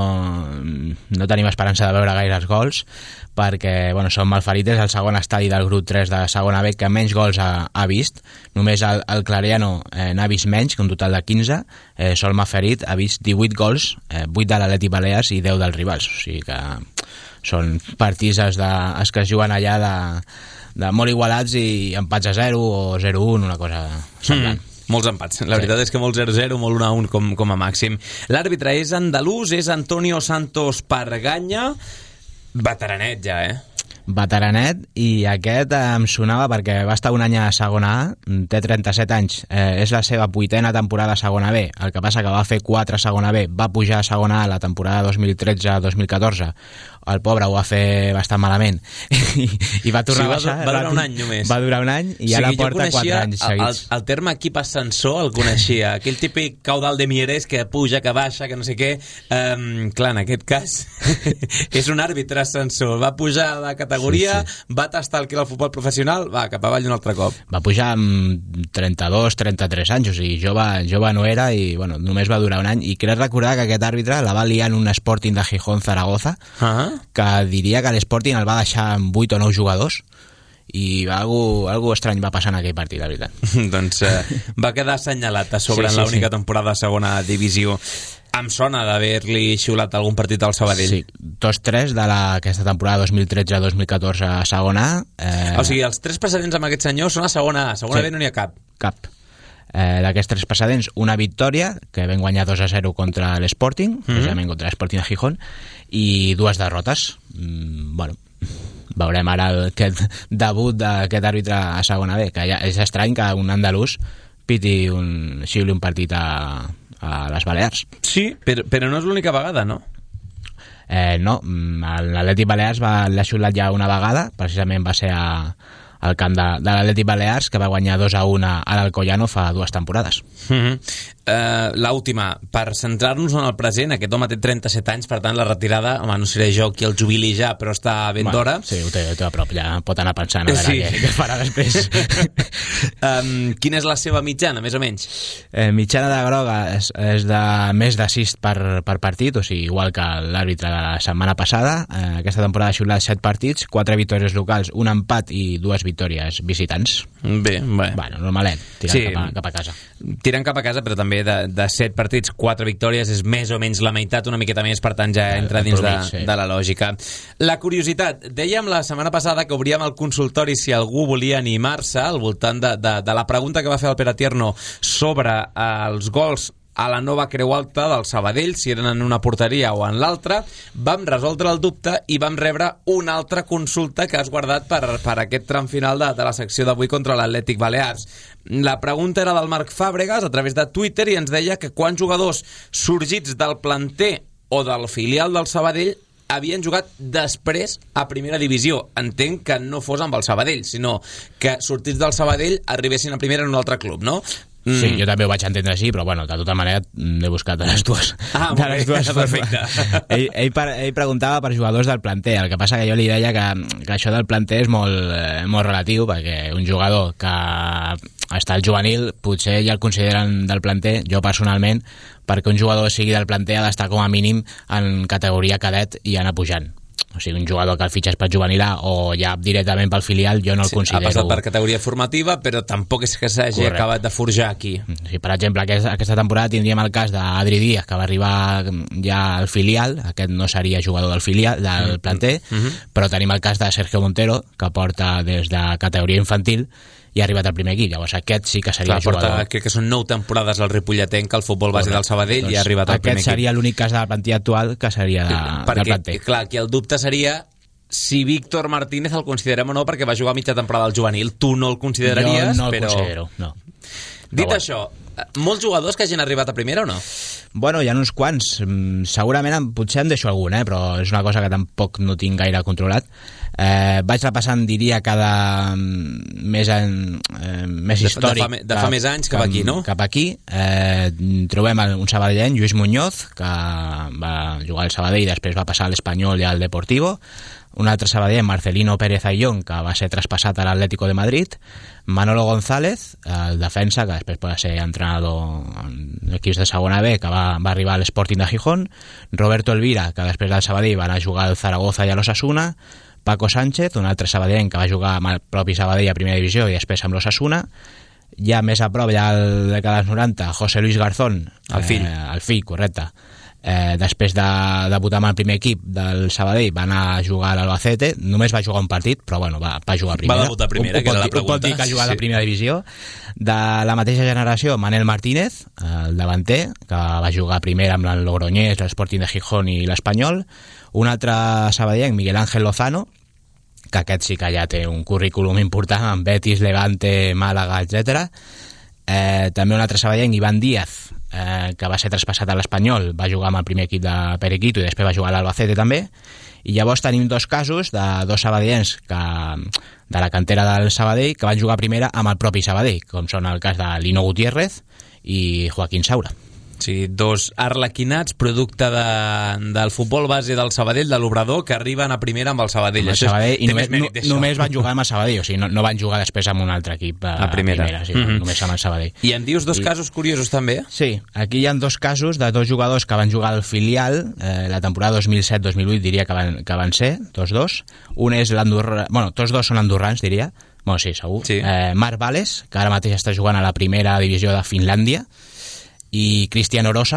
S19: no tenim esperança de veure gaires gols, perquè bueno, Son Malferit és el segon estadi del grup tres de segona B que menys gols ha, ha vist. Només el, el Clariano eh, n'ha vist menys, que un total de quinze. eh, Son Malferit ha vist divuit gols, eh, vuit de l'Atlètic Balears i deu dels rivals, o sigui que són partits els, de, els que es juguen allà de, de molt igualats i empats a zero o zero a un, una cosa semblant.
S3: Mm. Molts empats. La veritat sí. és que molt zero a zero, molt un a un com, com a màxim. L'àrbitre és andalús, és Antonio Santos Parganya, veteranet ja, eh?
S19: Veteranet, i aquest em sonava perquè va estar un any a segona A, té trenta-set anys, eh, és la seva vuitena temporada a segona B, el que passa que va fer quatre a segona B, va pujar a segona A la temporada dos mil tretze dos mil catorze, el pobre ho va fer bastant malament i, i va tornar
S3: sí,
S19: a baixar.
S3: Va, va durar un any només.
S19: Va durar un any i sí, ara porta quatre anys seguits.
S3: El, el terme equip ascensor el coneixia, aquell típic caudal de Mieres que puja, que baixa, que no sé què. Um, clar, en aquest cas és un àrbitre ascensor. Va pujar de categoria, sí, sí. va tastar el que era el futbol professional, va cap avall un altre cop.
S19: Va pujar amb trenta-dos trenta-tres anys, o sigui, jove, jove no era, i bueno, només va durar un any. I crec recordar que aquest àrbitre la va liar en un Sporting de Gijón Zaragoza, uh-huh. que diria que l'Sporting el va deixar amb vuit o nou jugadors, i algo, algo estrany va passar en aquell partit, la veritat.
S3: Doncs eh, va quedar assenyalat a sobre sí, sí, en l'única sí. temporada de segona divisió. Em sona d'haver-li xiulat algun partit al Sabadell.
S19: Sí, dos tres de la, aquesta temporada dos mil tretze dos mil catorze a segona A.
S3: Eh... O sigui, els tres precedents amb aquest senyor són a segona A. Segona sí. B no n'hi ha cap.
S19: Cap. Eh, d'aquests tres precedents, una victòria, que vam guanyar dos a zero contra l'Sporting, mm-hmm. precisament contra l'Sporting de Gijón, i dues derrotes. Mm, bueno, veurem ara el, aquest debut d'aquest àrbitre a segona B, que ja és estrany que un andalús piti un, xiuli un partit a, a les Balears.
S3: Sí, però, però no és l'única vegada, no?
S19: Eh, no, l'Atlètic Balears va, l'ha xiulat ja una vegada, precisament va ser a, al camp de, de l'Atlètic Balears, que va guanyar dos a un a l'Alcoyano fa dues temporades.
S3: Mm-hmm. Uh, l'última, per centrar-nos en el present, aquest home té trenta-set anys, per tant la retirada, home, no seré jo qui el jubili ja, però està ben
S19: bueno,
S3: d'hora.
S19: Sí, ho té, ho té a prop, ja pot anar pensant a veure
S3: sí.
S19: què, què farà després.
S3: um, quina és la seva mitjana, més o menys?
S19: Eh, mitjana de groga és, és de més d'assist per, per partit, o sigui, igual que l'àrbitre de la setmana passada. Eh, aquesta temporada ha xiulat set partits, quatre victòries locals, un empat i dues victòries visitants.
S3: Bé, bé.
S19: Bueno, normalet, tirant
S3: sí,
S19: cap, a, cap a casa.
S3: Tirant cap a casa, però també de, de set partits, quatre victòries, és més o menys la meitat, una miqueta més, per tant ja entra dins de, sí. de la lògica. La curiositat, dèiem la setmana passada que obríem el consultori si algú volia animar-se al voltant de, de, de la pregunta que va fer el Pere Tierno sobre eh, els gols a la nova Creu Alta del Sabadell, si eren en una porteria o en l'altra. Vam resoldre el dubte i vam rebre una altra consulta que has guardat per, per aquest tram final de, de la secció d'avui contra l'Atlètic Balears. La pregunta era del Marc Fàbregas a través de Twitter i ens deia que quants jugadors sorgits del planter o del filial del Sabadell havien jugat després a primera divisió. Entenc que no fos amb el Sabadell, sinó que sortits del Sabadell arribessin a primera en un altre club, no?
S19: Mm. Sí, jo també ho vaig entendre així, però bueno, de tota manera he buscat de les dues.
S3: Ah,
S19: de les dues
S3: perfecte.
S19: ell, ell, ell preguntava per jugadors del planter, el que passa que jo li deia que, que això del planter és molt, eh, molt relatiu, perquè un jugador que està al juvenil potser ja el consideren del planter. Jo personalment, perquè un jugador sigui del planter ha d'estar com a mínim en categoria cadet i anar pujant. O sigui, un jugador que el fitxes pel juvenil A o ja directament pel filial, jo no el
S3: sí,
S19: considero...
S3: Ha passat per categoria formativa, però tampoc és que s'hagi acabat de forjar aquí.
S19: Sí, per exemple, aquesta, aquesta temporada tindríem el cas d'Adri Díaz, que va arribar ja al filial, aquest no seria jugador del filial, del planter, mm-hmm. però tenim el cas de Sergio Montero, que porta des de categoria infantil i ha arribat al primer equip. Llavors aquest sí que seria
S3: clar,
S19: jugador.
S3: Porta, crec que són nou temporades al Ripolletenc, al futbol base del Sabadell, doncs, i ha arribat al primer equip.
S19: Aquest seria l'únic cas de la plantilla actual que seria de,
S3: perquè,
S19: del planter.
S3: Clar, aquí el dubte seria si Víctor Martínez el considerem o no, perquè va jugar mitja temporada al juvenil. Tu no el consideraries,
S19: jo no el
S3: però...
S19: considero, no.
S3: Dit
S19: bueno.
S3: això, molts jugadors que hagin arribat a primera o no?
S19: Bueno, hi ha uns quants. Segurament potser em deixo algun, eh? Però és una cosa que tampoc no tinc gaire controlat. Eh, vaig repassant, diria, cada més, en, eh, més històric.
S3: De, de, fa, de fa més anys cap aquí, no?
S19: Cap aquí. Eh, trobem un sabadellenc, Lluís Muñoz, que va jugar al Sabadell i després va passar a l'Espanyol i al Deportivo. Un altre sabadellenc, Marcelino Pérez Ayllón, que va ser traspassat a l'Atlético de Madrid. Manolo González, el defensa, que després va ser entrenador en equips de segona B, que va, va arribar a l'Sporting de Gijón. Roberto Elvira, que després del Sabadell va anar a jugar al Zaragoza i a l'Osasuna. Paco Sánchez, un altre sabadellenc que va jugar amb el propi Sabadell a primera divisió i després amb l'Osasuna. Ja més a prop, ja a la dècada dels noranta, José Luis Garzón,
S3: el fill,
S19: eh, el fill, correcte. Eh, després de debutar amb el primer equip del Sabadell va anar a jugar a l'Albacete. Només va jugar un partit, però bueno, va, va jugar a primera.
S3: Va debutar a primera, que era la pregunta.
S19: Pot dir que ha jugat sí. a primera divisió. De la mateixa generació, Manel Martínez, el davanter, que va jugar a primera amb el Logroñés, l'Sporting de Gijón i l'Espanyol. Un altre sabadellenc, Miguel Ángel Lozano, que aquest sí que ja té un currículum important amb Betis, Levante, Màlaga, etcètera. Eh, també un altre sabadellenc, Iván Díaz, eh, que va ser traspassat a l'Espanyol, va jugar amb el primer equip de Periquito i després va jugar a l'Albacete també. I llavors tenim dos casos de dos sabadellencs que, de la cantera del Sabadell que van jugar a primera amb el propi Sabadell, com són el cas de Lino Gutiérrez i Joaquín Saura.
S3: Sí, dos arlequinats producte de, del futbol base del Sabadell, de l'Obrador, que arriben a primera amb el Sabadell.
S19: Amb el Sabadell és, i només, no, només van jugar amb el Sabadell, o sigui, no, no van jugar després amb un altre equip a,
S3: a primera,
S19: primera sí,
S3: mm-hmm.
S19: només amb el Sabadell.
S3: I en dius dos I, casos curiosos també?
S19: Sí, aquí hi ha dos casos de dos jugadors que van jugar al filial, eh, la temporada dos mil set dos mil vuit diria que van, que van ser, tots dos. Un és l'andorrà... Bueno, tots dos són andorrans, diria. Bueno, sí, segur.
S3: Sí.
S19: Eh, Marc Vales, que ara mateix està jugant a la primera divisió de Finlàndia, i Cristian Orosa,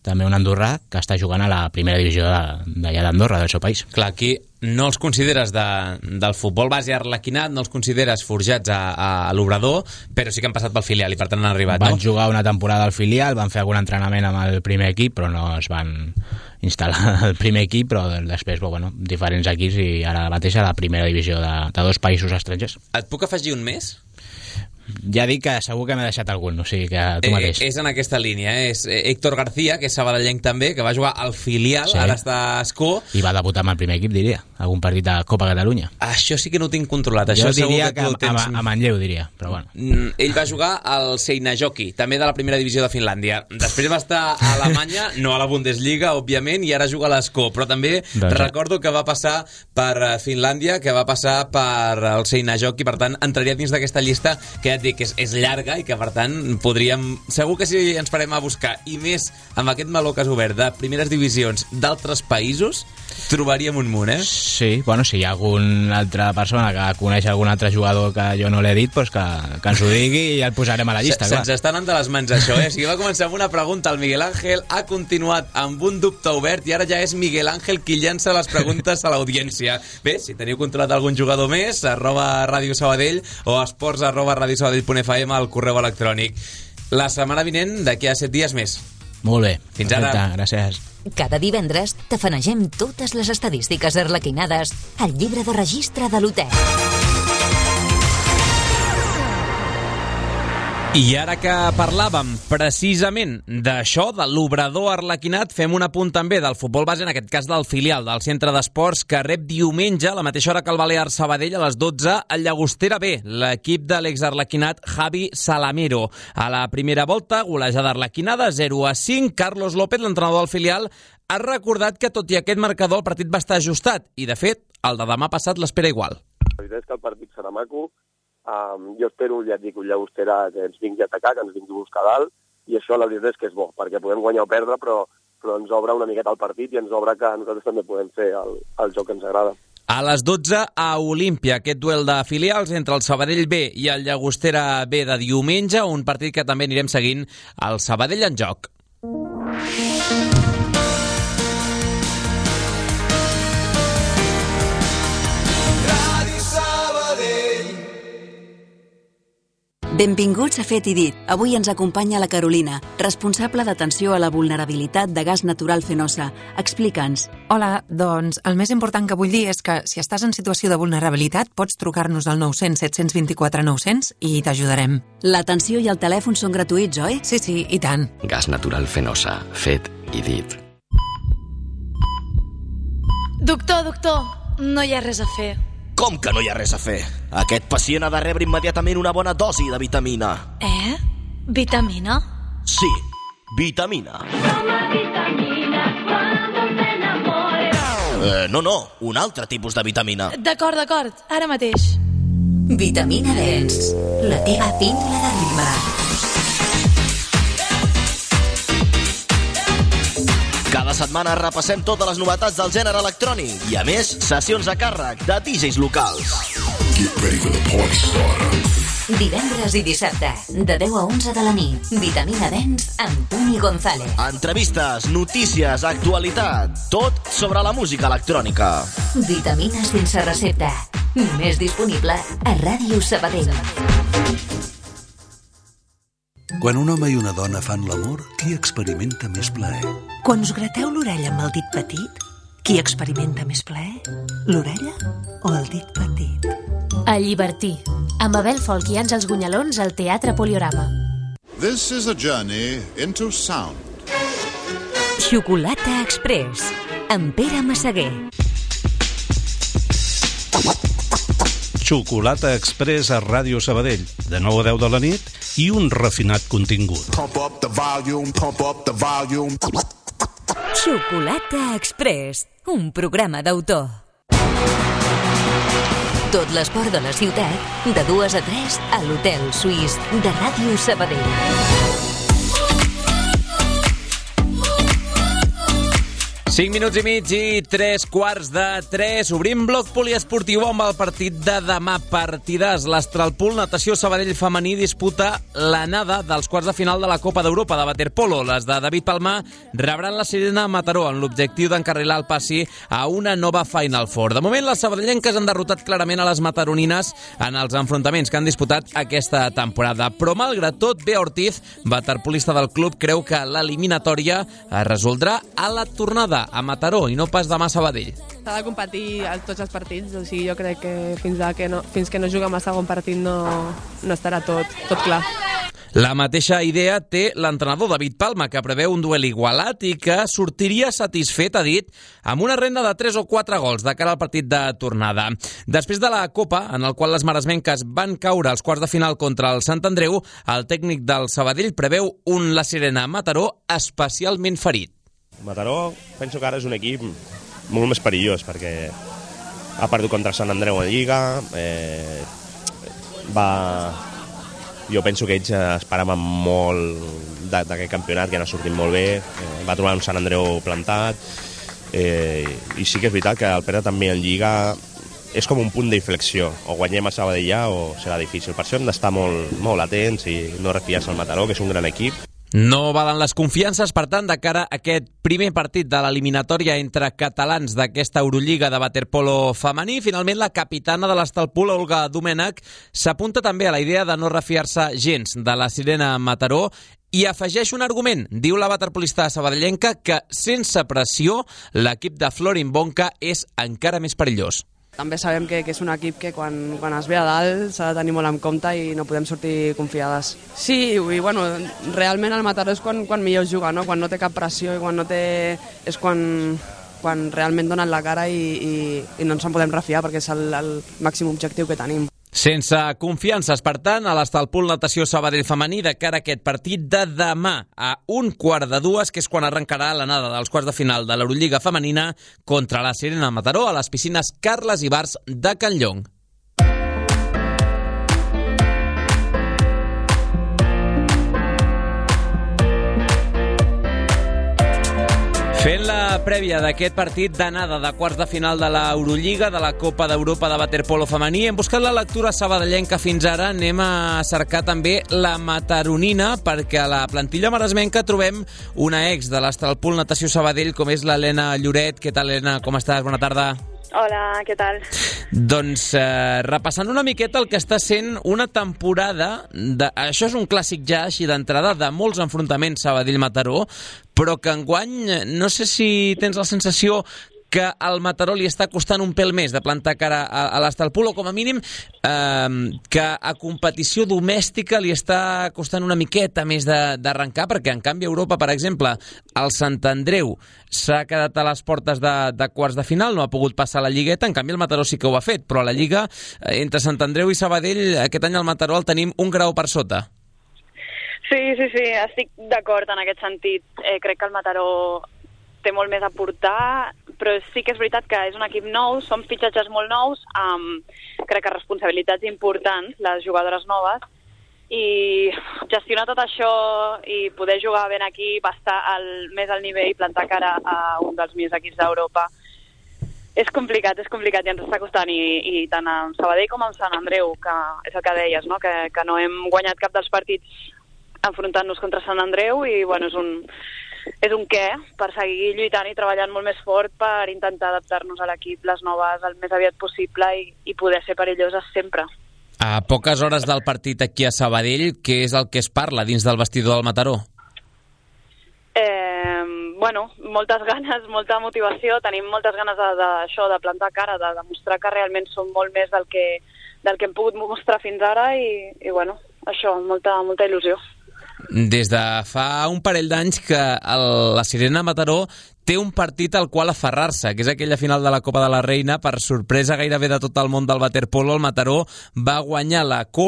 S19: també un andorrà que està jugant a la primera divisió d'allà d'Andorra, del seu país.
S3: Clar, aquí no els consideres de, del futbol base arlequinat, no els consideres forjats a, a l'Obrador, però sí que han passat pel filial i per tant han arribat,
S19: van
S3: no?
S19: Van jugar una temporada al filial, van fer algun entrenament amb el primer equip, però no es van instal·lar al primer equip, però després, bueno, diferents equips i ara mateix a la primera divisió de, de dos països estrangers.
S3: Et puc afegir un més?
S19: Ja dic que segur que m'he deixat algun, o sigui que tu mateix.
S3: Eh, és en aquesta línia, eh? És Héctor García, que és sabadellenc també, que va jugar al filial, sí. Ara està a Escó.
S19: I va debutar amb el primer equip, diria, algun partit de Copa Catalunya.
S3: Això sí que no ho tinc controlat.
S19: Jo
S3: Això
S19: diria que,
S3: que
S19: que tens... a, a Manlleu, diria, però bueno.
S3: Mm, ell va jugar al Seinäjoki, també de la primera divisió de Finlàndia. Després va estar a Alemanya, no a la Bundesliga, òbviament, i ara juga a l'Escó, però també doncs... recordo que va passar per Finlàndia, que va passar per el Seinäjoki, per tant, entraria dins d'aquesta llista que ja et dic, és, és llarga i que per tant podríem, segur que si ens farem a buscar, i més amb aquest meló que has obert de primeres divisions d'altres països, trobaríem un munt, eh?
S19: Sí, bueno, si hi ha alguna altra persona que coneix algun altre jugador que jo no l'he dit, doncs que, que ens ho digui i el posarem a la llista.
S3: Se'ns està anant de les mans això, eh? O sigui, va començar amb una pregunta al Miguel Ángel, ha continuat amb un dubte obert i ara ja és Miguel Ángel qui llança les preguntes a l'audiència. Bé, si teniu controlat algun jugador més, arroba Ràdio Sabadell o esports arroba radiosabadell.fm al correu electrònic. La setmana vinent, d'aquí a set dies més.
S19: Molt bé.
S3: Fins ara.
S19: Perfecte, gràcies.
S1: Cada divendres tafanegem totes les estadístiques arlequinades al llibre de registre de l'hotel.
S3: I ara que parlàvem precisament d'això, de l'Obrador arlequinat, fem un apunt també del futbol base, en aquest cas del filial del centre d'esports, que rep diumenge, a la mateixa hora que el Balear Sabadell, a les dotze, el Llagostera B, l'equip de l'exarlequinat Javi Salamero. A la primera volta, golejada arlequinada, zero a cinc, Carlos López, l'entrenador del filial, ha recordat que tot i aquest marcador el partit va estar ajustat, i de fet, el de demà passat l'espera igual.
S20: La veritat és que el partit serà maco. Um, jo espero, ja et dic, un Llagostera que ens vingui a atacar, que ens vingui a buscar dalt, i això la veritat és que és bo, perquè podem guanyar o perdre, però, però ens obre una miqueta el partit i ens obre que nosaltres també podem fer el, el joc que ens agrada.
S3: A les dotze a Olímpia, aquest duel de filials entre el Sabadell B i el Llagostera B de diumenge, un partit que també anirem seguint al Sabadell en joc.
S21: Benvinguts a Fet i Dit. Avui ens acompanya la Carolina, responsable d'atenció a la vulnerabilitat de gas natural Fenosa. Explica'ns.
S22: Hola, doncs el més important que vull dir és que si estàs en situació de vulnerabilitat pots trucar-nos al nou cents set cents vint-i-quatre nou cents i t'ajudarem.
S21: L'atenció i el telèfon són gratuïts, oi?
S22: Sí, sí, i tant.
S23: Gas natural Fenosa. Fet i Dit.
S24: Doctor, doctor, no hi ha res a fer.
S25: Com que no hi ha res a fer? Aquest pacient ha de rebre immediatament una bona dosi de vitamina.
S24: Eh? Vitamina?
S25: Sí, vitamina. Eh, no, no, un altre tipus de vitamina.
S24: D'acord, d'acord, ara mateix.
S1: Vitamina Dens, la teva píndola de ritme.
S25: Cada setmana repassem totes les novetats del gènere electrònic i, a més, sessions a càrrec de D Js locals.
S17: Get ready for the party starter.
S1: Divendres i dissabte, de deu a onze de la nit, Vitamina Dens amb Toni González.
S25: Entrevistes, notícies, actualitat, tot sobre la música electrònica.
S1: Vitamina sense recepta, més disponible a Ràdio Sabadell.
S26: Quan un home i una dona fan l'amor, qui experimenta més plaer?
S27: Quan us grateu l'orella amb el dit petit, qui experimenta més plaer? L'orella o el dit petit?
S28: El llibertí, amb Abel Folk i Àngels Gunyalons al Teatre Poliorama.
S29: This is a journey into sound.
S1: Xocolata Express, amb Pere Massaguer.
S30: Xocolata Express a Ràdio Sabadell, de nou a deu de la nit, i un refinat contingut.
S29: Pump up the volume, pump up the volume.
S1: Xocolata Express, un programa d'autor. Tot l'esport de la ciutat, de dues a tres, a l'Hotel Suís de Ràdio Sabadell.
S3: cinc minuts i mig i tres quarts de tres. Obrim bloc poliesportiu amb el partit de demà. Partidàs. L'Astralpool Natació Sabadell femení disputa l'anada dels quarts de final de la Copa d'Europa de waterpolo. Les de David Palma rebran la Sirena Mataró amb l'objectiu d'encarrilar el passi a una nova Final Four. De moment, les sabadellenques han derrotat clarament a les mataronines en els enfrontaments que han disputat aquesta temporada. Però, malgrat tot, Bea Ortiz, waterpolista del club, creu que l'eliminatòria es resoldrà a la tornada a Mataró i no pas demà a Sabadell.
S2: S'ha de competir a tots els partits, o sigui, jo crec que fins, a que no, fins que no juguem el segon partit no, no estarà tot, tot clar.
S3: La mateixa idea té l'entrenador David Palma, que preveu un duel igualat i que sortiria satisfet, ha dit, amb una renda de tres o quatre gols de cara al partit de tornada. Després de la Copa, en el qual les maresmenques van caure als quarts de final contra el Sant Andreu, el tècnic del Sabadell preveu un La Sirena Mataró especialment ferit.
S4: Mataró, penso que ara és un equip molt més perillós, perquè ha perdut contra Sant Andreu en Lliga, eh, va... jo penso que ells esperaven molt d'aquest campionat, que han sortit molt bé, eh, va trobar un Sant Andreu plantat, eh, i sí que és veritat que el Pere també en Lliga és com un punt d'inflexió, o guanyem a Sabadell ja o serà difícil. Per això hem d'estar molt, molt atents i no refiar-se al Mataró, que és un gran equip.
S3: No valen les confiances, per tant, de cara a aquest primer partit de l'eliminatòria entre catalans d'aquesta Eurolliga de waterpolo femení. Finalment, la capitana de l'Astralpool, Olga Domènech, s'apunta també a la idea de no refiar-se gens de la Sirena Mataró i afegeix un argument. Diu la waterpolista sabadellenca que, sense pressió, l'equip de Florin Bonca és encara més perillós.
S2: També sabem que, que és un equip que quan, quan es ve a dalt s'ha de tenir molt en compte i no podem sortir confiades. Sí, i bueno, realment el Mataró és quan, quan millor juga, no? Quan no té cap pressió i quan no té... és quan, quan realment donen la cara i, i, i no ens en podem refiar perquè és el, el màxim objectiu que tenim.
S3: Sense confiances, per tant, a l'Astralpool Natació Sabadell femení de cara a aquest partit de demà a un quart de dues, que és quan arrencarà l'anada dels quarts de final de l'Eurolliga femenina contra la Sirena Mataró a les piscines Carles Ibars de Can Llong. Fent la prèvia d'aquest partit d'anada de quarts de final de l'Eurolliga, de la Copa d'Europa de waterpolo femení, hem buscat la lectura sabadellenca fins ara. Anem a cercar també la mataronina, perquè a la plantilla maresmenca trobem una ex de l'Astralpool Natació Sabadell, com és l'Helena Lloret. Què tal, Helena? Com estàs? Bona tarda.
S5: Hola, què tal?
S3: Doncs eh, repassant una miqueta el que està sent una temporada, de, això és un clàssic ja així d'entrada, de molts enfrontaments Sabadell-Mataró, però que enguany no sé si tens la sensació que al Mataró li està costant un pèl més de plantar cara a, a l'Astralpool, o com a mínim eh, que a competició domèstica li està costant una miqueta més d'arrencar, perquè en canvi a Europa, per exemple, el Sant Andreu s'ha quedat a les portes de, de quarts de final, no ha pogut passar la Lligueta, en canvi el Mataró sí que ho ha fet, però a la Lliga, eh, entre Sant Andreu i Sabadell, aquest any al Mataró el tenim un grau per sota.
S5: Sí, sí, sí, estic d'acord en aquest sentit. Eh, crec que el Mataró té molt més a portar, però sí que és veritat que és un equip nou, són fitxatges molt nous, amb, crec que responsabilitats importants, les jugadores noves, i gestionar tot això i poder jugar ben aquí, estar al, més al nivell i plantar cara a un dels millors equips d'Europa, és complicat, és complicat i ens està costant, i, i tant amb Sabadell com amb Sant Andreu, que és el que deies, no? que, que no hem guanyat cap dels partits enfrontant-nos contra Sant Andreu, i bueno, és un... és un què per seguir lluitant i treballant molt més fort per intentar adaptar-nos a l'equip, les noves, el més aviat possible i, i poder ser perilloses sempre.
S3: A poques hores del partit aquí a Sabadell, què és el que es parla dins del vestidor del Mataró?
S5: Eh, bueno, moltes ganes, molta motivació, tenim moltes ganes de, de, això, de plantar cara, de demostrar que realment som molt més del que, del que hem pogut mostrar fins ara i, i bueno, això, molta, molta il·lusió.
S3: Des de fa un parell d'anys que el, la Sirena Mataró té un partit al qual aferrar-se, que és aquella final de la Copa de la Reina. Per sorpresa gairebé de tot el món del waterpolo, el Mataró va guanyar la Copa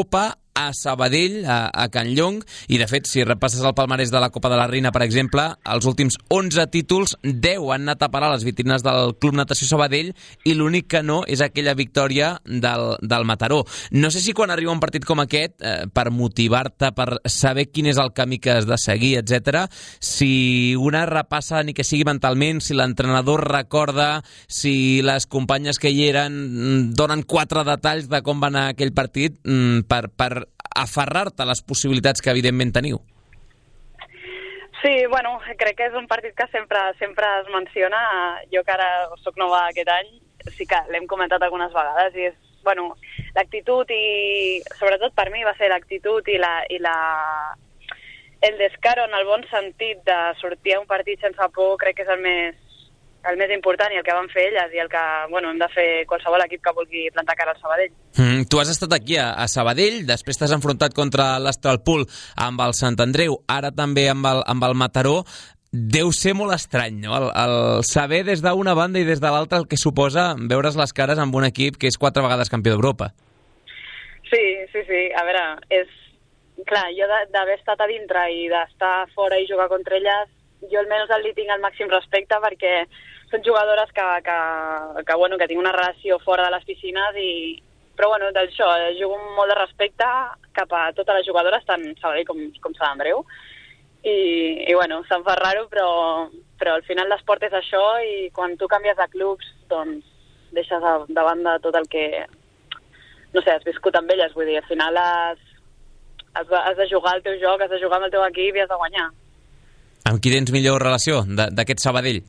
S3: a Sabadell, a, a Can Llong, i de fet, si repasses el palmarès de la Copa de la Reina, per exemple, els últims onze títols, deu han anat a parar a les vitrines del Club Natació Sabadell, i l'únic que no és aquella victòria del, del Mataró. No sé si quan arriba un partit com aquest, eh, per motivar-te, per saber quin és el camí que has de seguir, etcètera, si una repassa ni que sigui mentalment, si l'entrenador recorda, si les companyes que hi eren donen quatre detalls de com va anar aquell partit, per, per aferrar-te a les possibilitats que evidentment teniu.
S5: Sí, bueno, crec que és un partit que sempre sempre es menciona. Jo que ara soc nova aquest any, sí que l'hem comentat algunes vegades, i és, bueno, l'actitud, i sobretot per mi va ser l'actitud i la, i la el descaro en el bon sentit de sortir a un partit sense por, crec que és el més el més important, i el que van fer elles, i el que, bueno, hem de fer qualsevol equip que vulgui plantar cara al Sabadell.
S3: Mm, tu has estat aquí a, a Sabadell, després t'has enfrontat contra l'Estralpul amb el Sant Andreu, ara també amb el, amb el Mataró. Deu ser molt estrany, no?, el, el saber des d'una banda i des de l'altra el que suposa veure's les cares amb un equip que és quatre vegades campió d'Europa.
S5: Sí, sí, sí. A veure, és... Clar, jo d'haver estat a dintre i d'estar fora i jugar contra elles, jo almenys li tinc el màxim respecte, perquè són jugadores que, que, que, bueno, que tinc una relació fora de les piscines, i, però bueno, d'això, jugo amb molt de respecte cap a totes les jugadores, tant Sabadell com, com Sant Andreu, i, i bueno, se'n fa raro, però, però al final l'esport és això, i quan tu canvies de clubs, doncs deixes de, de banda tot el que, no sé, has viscut amb elles, vull dir, al final has, has, has de jugar al teu joc, has de jugar amb el teu equip i has de guanyar.
S3: Amb qui tens millor relació d'aquest Sabadell?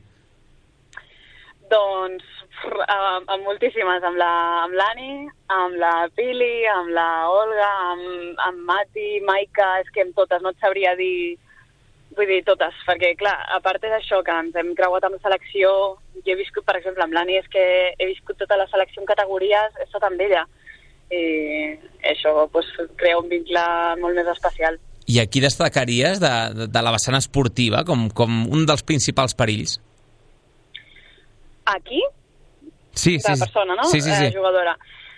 S5: Doncs amb, amb moltíssimes, amb l'Ani, amb la Pili, amb la Olga, amb, amb Mati, Maika, és que amb totes, no et sabria dir, vull dir totes, perquè clar, a part d'això que ens hem creuat amb la selecció, jo he viscut, per exemple, amb l'Ani, és que he viscut tota la selecció en categories, he estat amb ella, i això pues, crea un vincle molt més especial.
S3: I aquí destacaries de, de, de la vessant esportiva com, com un dels principals perills?
S5: Aquí?
S3: Sí, sí.
S5: La persona, no?
S3: Sí, sí, sí.
S5: Eh, jugadora.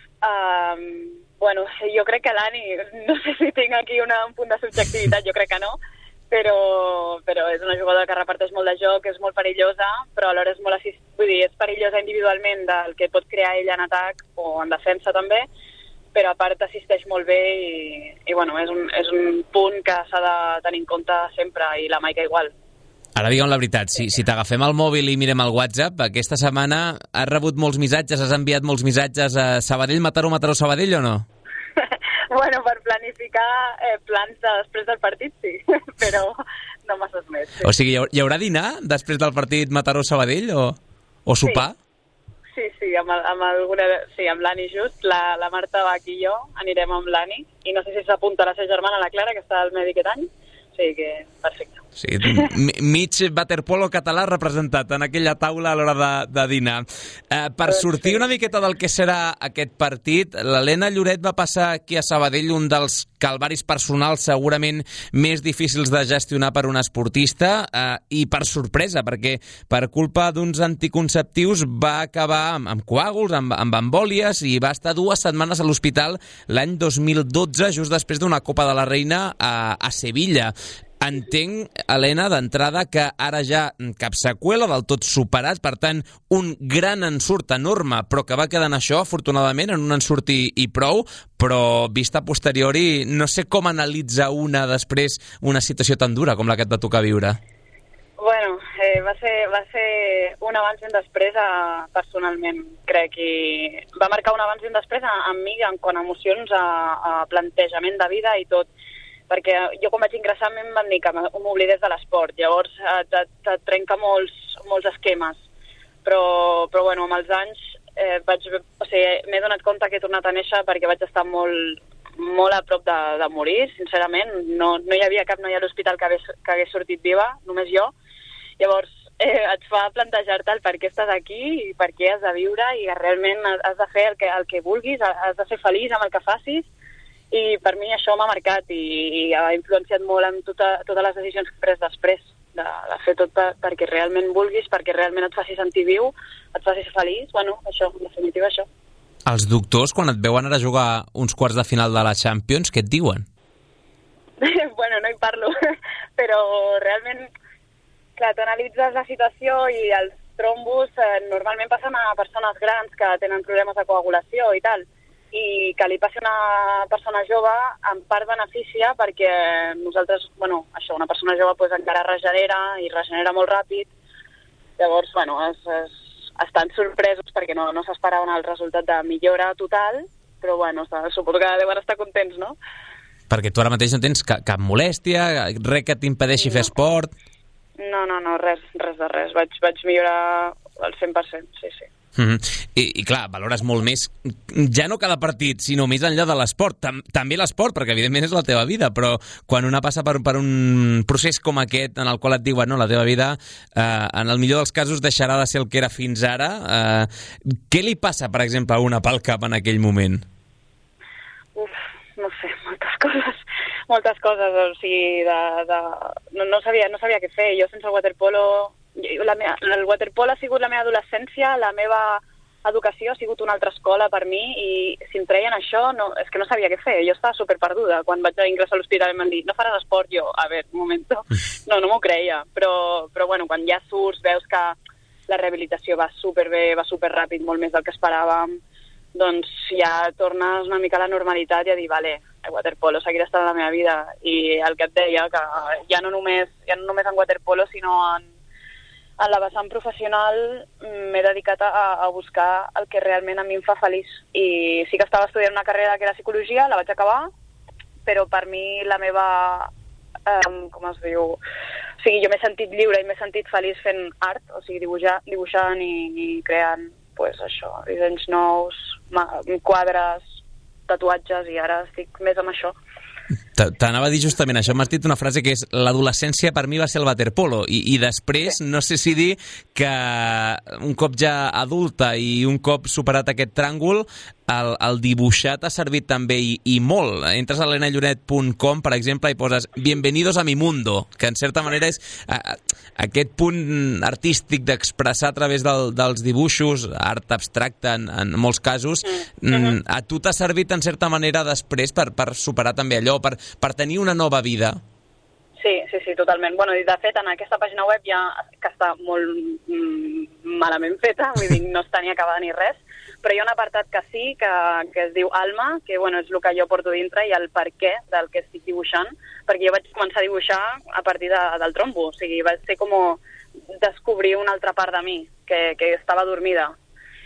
S5: Um, bueno, jo crec que l'Ani, no sé si tinc aquí una, un punt de subjectivitat, jo crec que no, però, però és una jugadora que reparteix molt de joc, és molt perillosa, però alhora és molt assist... Vull dir, és perillosa individualment del que pot crear ella en atac o en defensa també, però a part assisteix molt bé, i, i bueno, és un, és un punt que s'ha de tenir en compte sempre, i la Maika igual.
S3: Ara digue'm la veritat, si, si t'agafem el mòbil i mirem el WhatsApp, aquesta setmana has rebut molts missatges, has enviat molts missatges a Sabadell, Mataró, Mataró, Sabadell o no?
S5: Bueno, per planificar eh, plans de després del partit, sí, però no masses més. Sí.
S3: O sigui, hi haurà dinar després del partit Mataró-Sabadell o, o sopar?
S5: Sí. Sí, sí, amb, amb, alguna, sí, amb l'Ani just, la, la Marta Bach i jo anirem amb l'Ani, i no sé si s'apunta la seva germana, la Clara, que està al medi aquest any, o sigui que perfecte.
S3: Sí, mig waterpolo català representat en aquella taula a l'hora de, de dinar. Eh, per sortir una miqueta del que serà aquest partit, l'Helena Lloret va passar aquí a Sabadell un dels calvaris personals segurament més difícils de gestionar per un esportista, eh, i per sorpresa, perquè per culpa d'uns anticonceptius va acabar amb, amb coàguls, amb, amb embòlies, i va estar dues setmanes a l'hospital l'any dos mil dotze, just després d'una Copa de la Reina a, a Sevilla. Entenc, Helena, d'entrada, que ara ja cap seqüela, del tot superat, per tant, un gran ensurt enorme, però que va quedar en això, afortunadament, en un ensurt i, i prou, però vista a posteriori, no sé com analitza una després una situació tan dura com la que et va tocar viure.
S5: Bueno, eh, va, ser, va ser un abans i un després a, personalment, crec, i va marcar un abans i un després a, a mi en quant a emocions, a, a plantejament de vida i tot, perquè jo quan vaig ingressar em van dir que m'oblidés de l'esport, llavors te, te trenca molts, molts esquemes, però, però bueno, amb els anys eh, vaig, o sigui, m'he donat compte que he tornat a néixer perquè vaig estar molt, molt a prop de, de morir, sincerament, no, no hi havia cap noia a l'hospital que hagués, que hagués sortit viva, només jo, llavors eh, et fa plantejar-te el per què estàs aquí i per què has de viure, i realment has de fer el que, el que vulguis, has de ser feliç amb el que facis, i per mi això m'ha marcat i, i ha influenciat molt en tota, totes les decisions que he pres després, de, de fer tot per, perquè realment vulguis, perquè realment et faci sentir viu, et faci feliç, bueno, això, en definitiva això.
S3: Els doctors, quan et veuen ara jugar uns quarts de final de la Champions, què et diuen?
S5: Bueno, no hi parlo, però realment, clar, tu analitzes la situació i els trombos eh, normalment passen a persones grans que tenen problemes de coagulació i tal, i que li passi a una persona jove en part beneficia perquè nosaltres, bueno, això, una persona jove pues, encara regenera i regenera molt ràpid, llavors, bueno, es, es, estan sorpresos perquè no, no s'esperaven el resultat de millora total, però bueno, suposo que deuen estar contents, no?
S3: Perquè tu ara mateix no tens cap, cap molèstia, res que t'impedeixi no. fer esport?
S5: No, no, no, res, res de res. Vaig, vaig millorar al cent per cent, sí, sí.
S3: Mm-hmm. I, I clar, valores molt més, ja no cada partit, sinó més enllà de l'esport. Tam, també l'esport, perquè evidentment és la teva vida, però quan una passa per, per un procés com aquest, en el qual et diuen, no, la teva vida, eh, en el millor dels casos, deixarà de ser el que era fins ara, eh, què li passa, per exemple, a una pel cap en aquell moment?
S5: Uf, no sé, moltes coses, moltes coses, o sigui, de, de... No, no, sabia, no sabia què fer. Jo sense el waterpolo, la meva, el waterpolo ha sigut la meva adolescència, la meva educació ha sigut una altra escola per mi, i si em treien això, no, és que no sabia què fer. Jo estava superperduda. Quan vaig ingressar a l'hospital em van dir, no faràs esport? Jo, a veure, un moment, no, no m'ho creia. Però, però bueno, quan ja surts, veus que la rehabilitació va superbé, va superràpid, molt més del que esperàvem, doncs ja tornes una mica a la normalitat i a dir, vale, el waterpolo seguirà estant a la meva vida. I el que et deia, que ja no només, ja no només en waterpolo, sinó en, en la vessant professional m'he dedicat a, a buscar el que realment a mi em fa feliç. I sí que estava estudiant una carrera que era psicologia, la vaig acabar, però per mi la meva, um, com es diu, o sigui, jo m'he sentit lliure i m'he sentit feliç fent art, o sigui, dibuixar, dibuixant i, i creant, pues això, dissenys nous, quadres, tatuatges, i ara estic més amb això.
S3: T'anava a dir justament això, m'has dit una frase que és l'adolescència per mi va ser el waterpolo, i, i després no sé si dir que un cop ja adulta i un cop superat aquest tràngol, el, el dibuixar t'ha servit també i, i molt. Entres a elena lloret punt com, per exemple, i poses bienvenidos a mi mundo, que en certa manera és a, a, aquest punt artístic d'expressar a través del, dels dibuixos, art abstracte en, en molts casos. Mm. A tu t'ha servit en certa manera després per, per superar també allò, per, per tenir una nova vida?
S5: Sí, sí, sí, totalment. Bueno, i de fet, en aquesta pàgina web ja, que està molt mm, malament feta, vull dir, no està ni acabada ni res, però hi ha un apartat que sí, que, que es diu Alma, que bueno, és el que jo porto dintre i el per què del que estic dibuixant, perquè jo vaig començar a dibuixar a partir de, del trombo, o sigui, va ser com descobrir una altra part de mi, que, que estava dormida.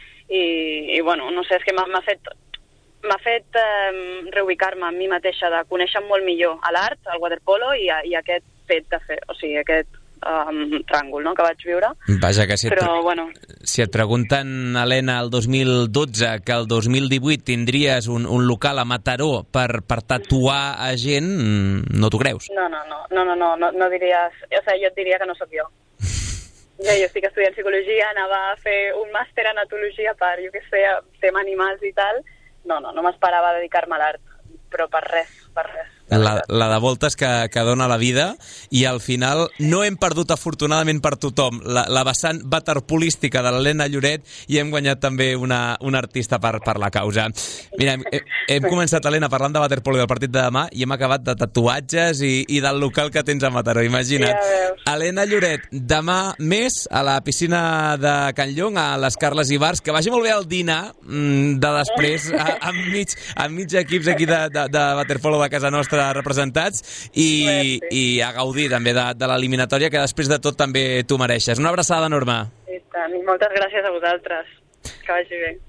S5: I, i bueno, no sé, és que m'ha fet... m'ha fet eh, reubicar-me a mi mateixa, de conèixer molt millor a l'art, al waterpolo i, a, i aquest fet de fer, o sigui, aquest um, tràngol, no?, que vaig viure.
S3: Vaja, que si et,
S5: Però, bueno...
S3: si et pregunten, Helena, el dos mil dotze, que el dos mil divuit tindries un, un local a Mataró per, per tatuar a gent, no t'ho creus?
S5: No, no, no, no, no, no, no, no diries... O sigui, jo et diria que no sóc jo. Jo, jo estic estudiant psicologia, anava a fer un màster en etologia per, jo què sé, tema animals i tal. No, no, no m'esperava dedicar-me a l'art, però per res, per res.
S3: La, la de voltes que, que dona la vida, i al final no hem perdut afortunadament per tothom la, la vessant waterpolística de l'Helena Lloret, i hem guanyat també una, una artista per, per la causa. Mira, hem, hem començat, Helena, parlant de waterpolo i del partit de demà, i hem acabat de tatuatges i, i del local que tens a Mataró, imagina't. Ja, Helena Lloret, demà més a la piscina de Can Llong, a les Carles i Bars, que vagi molt bé el dinar de després, a, amb, mig, amb mig equips aquí de, de, de waterpolo de casa nostra representats, i, i a gaudir també de, de l'eliminatòria, que després de tot també tu mereixes. Una abraçada enorme.
S5: I tant, i moltes gràcies a vosaltres. Que vagi bé.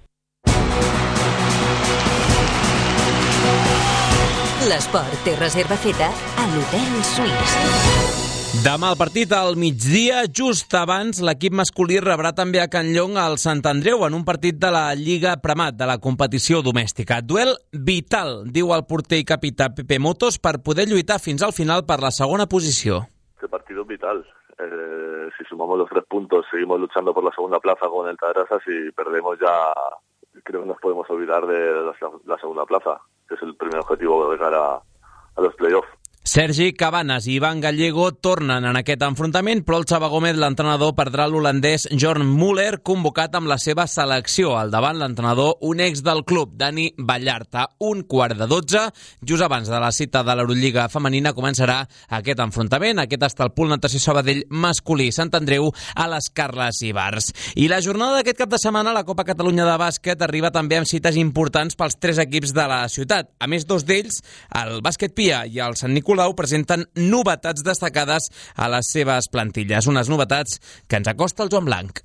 S1: L'esport té reserva feta a l'Hotel Suís.
S3: Demà el partit al migdia, just abans, l'equip masculí rebrà també a Can Llong al Sant Andreu en un partit de la Lliga Premat, de la competició domèstica. Duel vital, diu el porter i capità Pepe Motos, per poder lluitar fins al final per la segona posició.
S6: Este partido es vital. Eh, si sumamos los tres puntos, seguimos luchando por la segunda plaza con el Tadrasa. Si perdemos ya, creo que nos podemos olvidar de la, la segunda plaza, que es el primer objetivo de cara a los playoffs.
S3: Sergi Cabanas i Ivan Gallego tornen en aquest enfrontament, però el Xavi Gómez, l'entrenador, perdrà l'holandès Jorn Muller, convocat amb la seva selecció. Al davant, l'entrenador, un ex del club, Dani Vallarta. Un quart de dotze, just abans de la cita de l'Eurolliga femenina, començarà aquest enfrontament. Aquest està el Pool Natació Sabadell masculí, Sant Andreu a les Carles Ibars. I la jornada d'aquest cap de setmana, la Copa Catalunya de bàsquet, arriba també amb cites importants pels tres equips de la ciutat. A més, dos d'ells, el Bàsquet Pia i el Sant Nicolau, presenten novetats destacades a les seves plantilles. Unes novetats que ens acosta el Joan Blanc.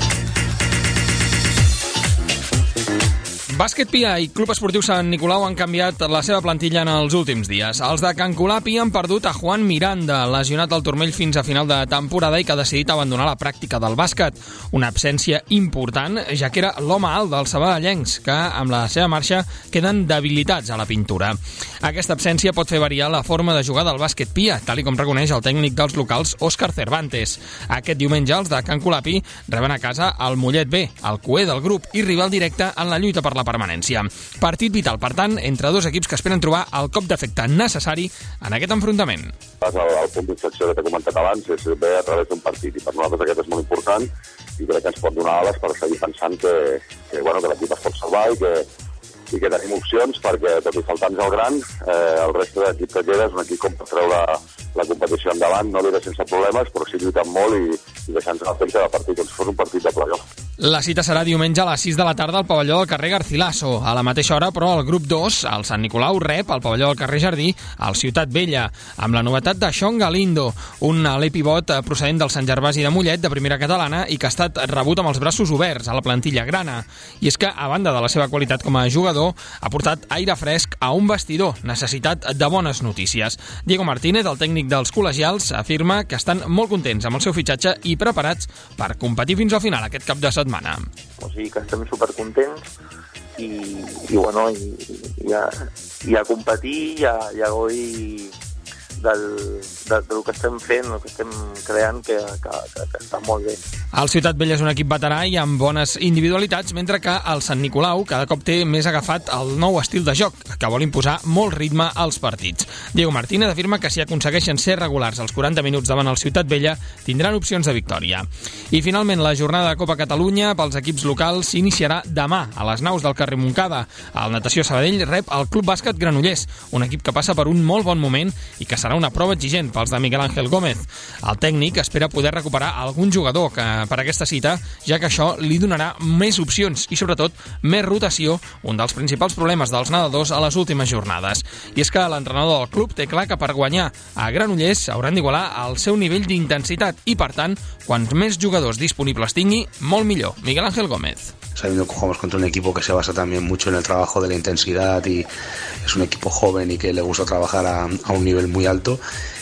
S7: Bàsquet Pia i Club Esportiu Sant Nicolau han canviat la seva plantilla en els últims dies. Els de Can Colapi han perdut a Juan Miranda, lesionat al turmell fins a final de temporada i que ha decidit abandonar la pràctica del bàsquet. Una absència important, ja que era l'home alt dels sabadellencs, que amb la seva marxa queden debilitats a la pintura. Aquesta absència pot fer variar la forma de jugar del Bàsquet Pia, tal com reconeix el tècnic dels locals, Òscar Cervantes. Aquest diumenge els de Can Colapi reben a casa el Mollet B, el cuer del grup i rival directe en la lluita per la permanència. Partit vital, per tant, entre dos equips que esperen trobar el cop d'efecte necessari en aquest enfrontament.
S6: El, el punt d'inflexió que t'he comentat abans és bé a través d'un partit, i per nosaltres aquest és molt important i crec que ens pot donar ales per seguir pensant que, que, bueno, que l'equip es pot salvar i que, i que tenim opcions, perquè tot i faltar-nos el gran, eh, el reste de l'equip que queda és un equip com per treure la, la competició endavant, no diré sense problemes, però sí lluitant molt i, i deixant-nos el temps de partit, com si fos un partit de playoff.
S7: La cita serà diumenge a les sis de la tarda al pavelló del carrer Garcilaso. A la mateixa hora, però, el grup dos, el Sant Nicolau, rep al pavelló del carrer Jardí al Ciutat Vella, amb la novetat de Sean Galindo, un aler pivot procedent del Sant Gervasi de Mollet, de primera catalana, i que ha estat rebut amb els braços oberts a la plantilla grana. I és que, a banda de la seva qualitat com a jugador, ha portat aire fresc a un vestidor, necessitat de bones notícies. Diego Martínez, el tècnic dels col·legials, afirma que estan molt contents amb el seu fitxatge i preparats per competir fins al final aquest cap de setmana.
S8: O sigui que estem supercontents i, i bueno, i, i, a, i a competir i a, i a gaudir del, del, del que estem fent, el que estem creant, que, que, que, que està molt bé.
S7: El Ciutat Vella és un equip veterà i amb bones individualitats, mentre que el Sant Nicolau cada cop té més agafat el nou estil de joc, que vol imposar molt ritme als partits. Diego Martínez afirma que si aconsegueixen ser regulars als quaranta minuts davant el Ciutat Vella, tindran opcions de victòria. I finalment, la jornada de Copa Catalunya pels equips locals s'iniciarà demà a les naus del carrer Montcada. El Natació Sabadell rep el Club Bàsquet Granollers, un equip que passa per un molt bon moment i que serà una prova exigent pels de Miguel Ángel Gómez. El tècnic espera poder recuperar algun jugador que per aquesta cita, ja que això li donarà més opcions i, sobretot, més rotació, un dels principals problemes dels nedadors a les últimes jornades. I és que l'entrenador del club té clar que per guanyar a Granollers hauran d'igualar el seu nivell d'intensitat i, per tant, quants més jugadors disponibles tingui, molt millor. Miguel Ángel Gómez.
S9: Sabiendo que jugamos contra un equipo que se basa también mucho en el trabajo de la intensidad y es un equipo joven y que le gusta trabajar a, a un nivel muy alto,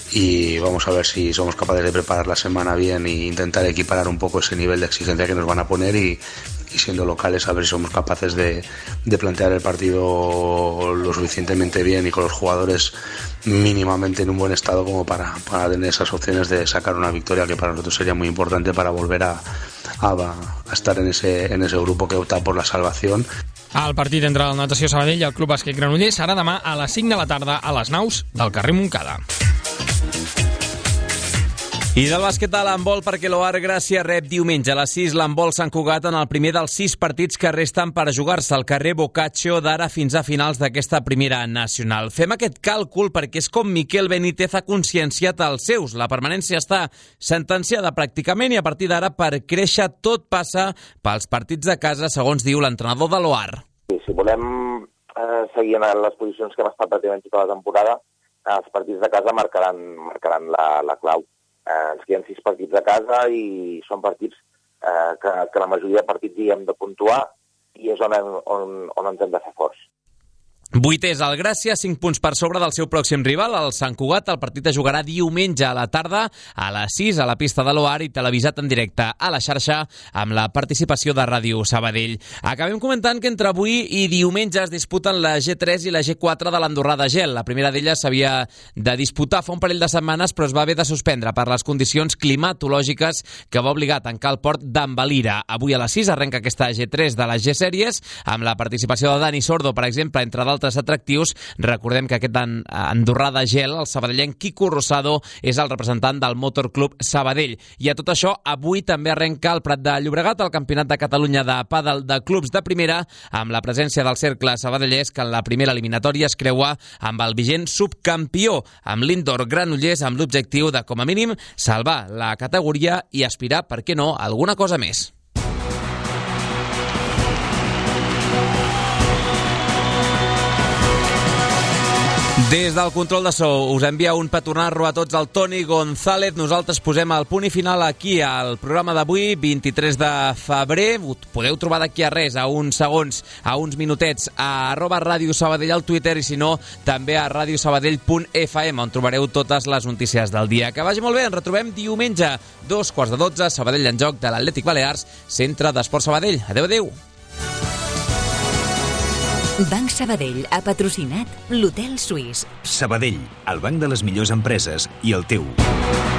S9: y vamos a ver si somos capaces de preparar la semana bien e intentar equiparar un poco ese nivel de exigencia que nos van a poner y, y siendo locales a ver si somos capaces de, de plantear el partido lo suficientemente bien y con los jugadores mínimamente en un buen estado como para, para tener esas opciones de sacar una victoria que para nosotros sería muy importante para volver a, a, a estar en ese, en ese grupo que opta por la salvación.
S7: El partit entre el Natació Sabadell i el Club Bàsquet Granollers serà demà a les cinc de la tarda a les naus del carrer Montcada.
S3: I del bàsquet a l'handbol, perquè l'Oar Gràcia rep diumenge a les sis l'handbol Sant Cugat en el primer dels sis partits que resten per jugar-se al carrer Boccaccio d'ara fins a finals d'aquesta primera nacional. Fem aquest càlcul perquè és com Miquel Benítez ha conscienciat els seus. La permanència està sentenciada pràcticament i a partir d'ara per créixer tot passa pels partits de casa, segons diu l'entrenador de l'Oar.
S8: Si volem eh, seguir en les posicions que hem estat pràcticament tota la temporada, els partits de casa marcaran, marcaran la, la clau. Eh, ens queden sis partits a casa i són partits eh, que, que la majoria de partits hi hem de puntuar i és on, on, on ens hem de fer forts.
S3: Vuitè és el Gràcia, cinc punts per sobre del seu pròxim rival, el Sant Cugat. El partit es jugarà diumenge a la tarda a les sis a la pista de l'Oar i televisat en directe a la xarxa amb la participació de Ràdio Sabadell. Acabem comentant que entre avui i diumenge es disputen la G tres i la G quatre de l'Andorrà de Gel. La primera d'elles s'havia de disputar fa un parell de setmanes, però es va haver de suspendre per les condicions climatològiques que va obligar a tancar el port d'Envalira. Avui a les sis arrenca aquesta G tres de les G-Sèries amb la participació de Dani Sordo, per exemple, entre d'altres altres atractius. Recordem que aquest andorrà de gel, el sabadellenc Quico Rosado, és el representant del Motor Club Sabadell. I a tot això, avui també arrenca el Prat de Llobregat, el Campionat de Catalunya de pàdel de clubs de primera, amb la presència del Cercle Sabadellès, que en la primera eliminatòria es creua amb el vigent subcampió, amb l'Indoor Granollers, amb l'objectiu de, com a mínim, salvar la categoria i aspirar, per què no, a alguna cosa més. Des del control de so us envia un petornar-ro a tots el Toni González. Nosaltres posem el punt i final aquí al programa d'avui, vint-i-tres de febrer. Podeu trobar d'aquí a res, a uns segons, a uns minutets, a arroba Ràdio Sabadell al Twitter i si no, també a radiosabadell punt f m, on trobareu totes les notícies del dia. Que vagi molt bé, ens retrobem diumenge, dos quarts de dotze, Sabadell en joc de l'Atlètic Balears, Centre d'Esport Sabadell. Adéu, adéu.
S1: Banc Sabadell ha patrocinat l'Hotel Suís.
S10: Sabadell, el banc de les millors empreses i el teu.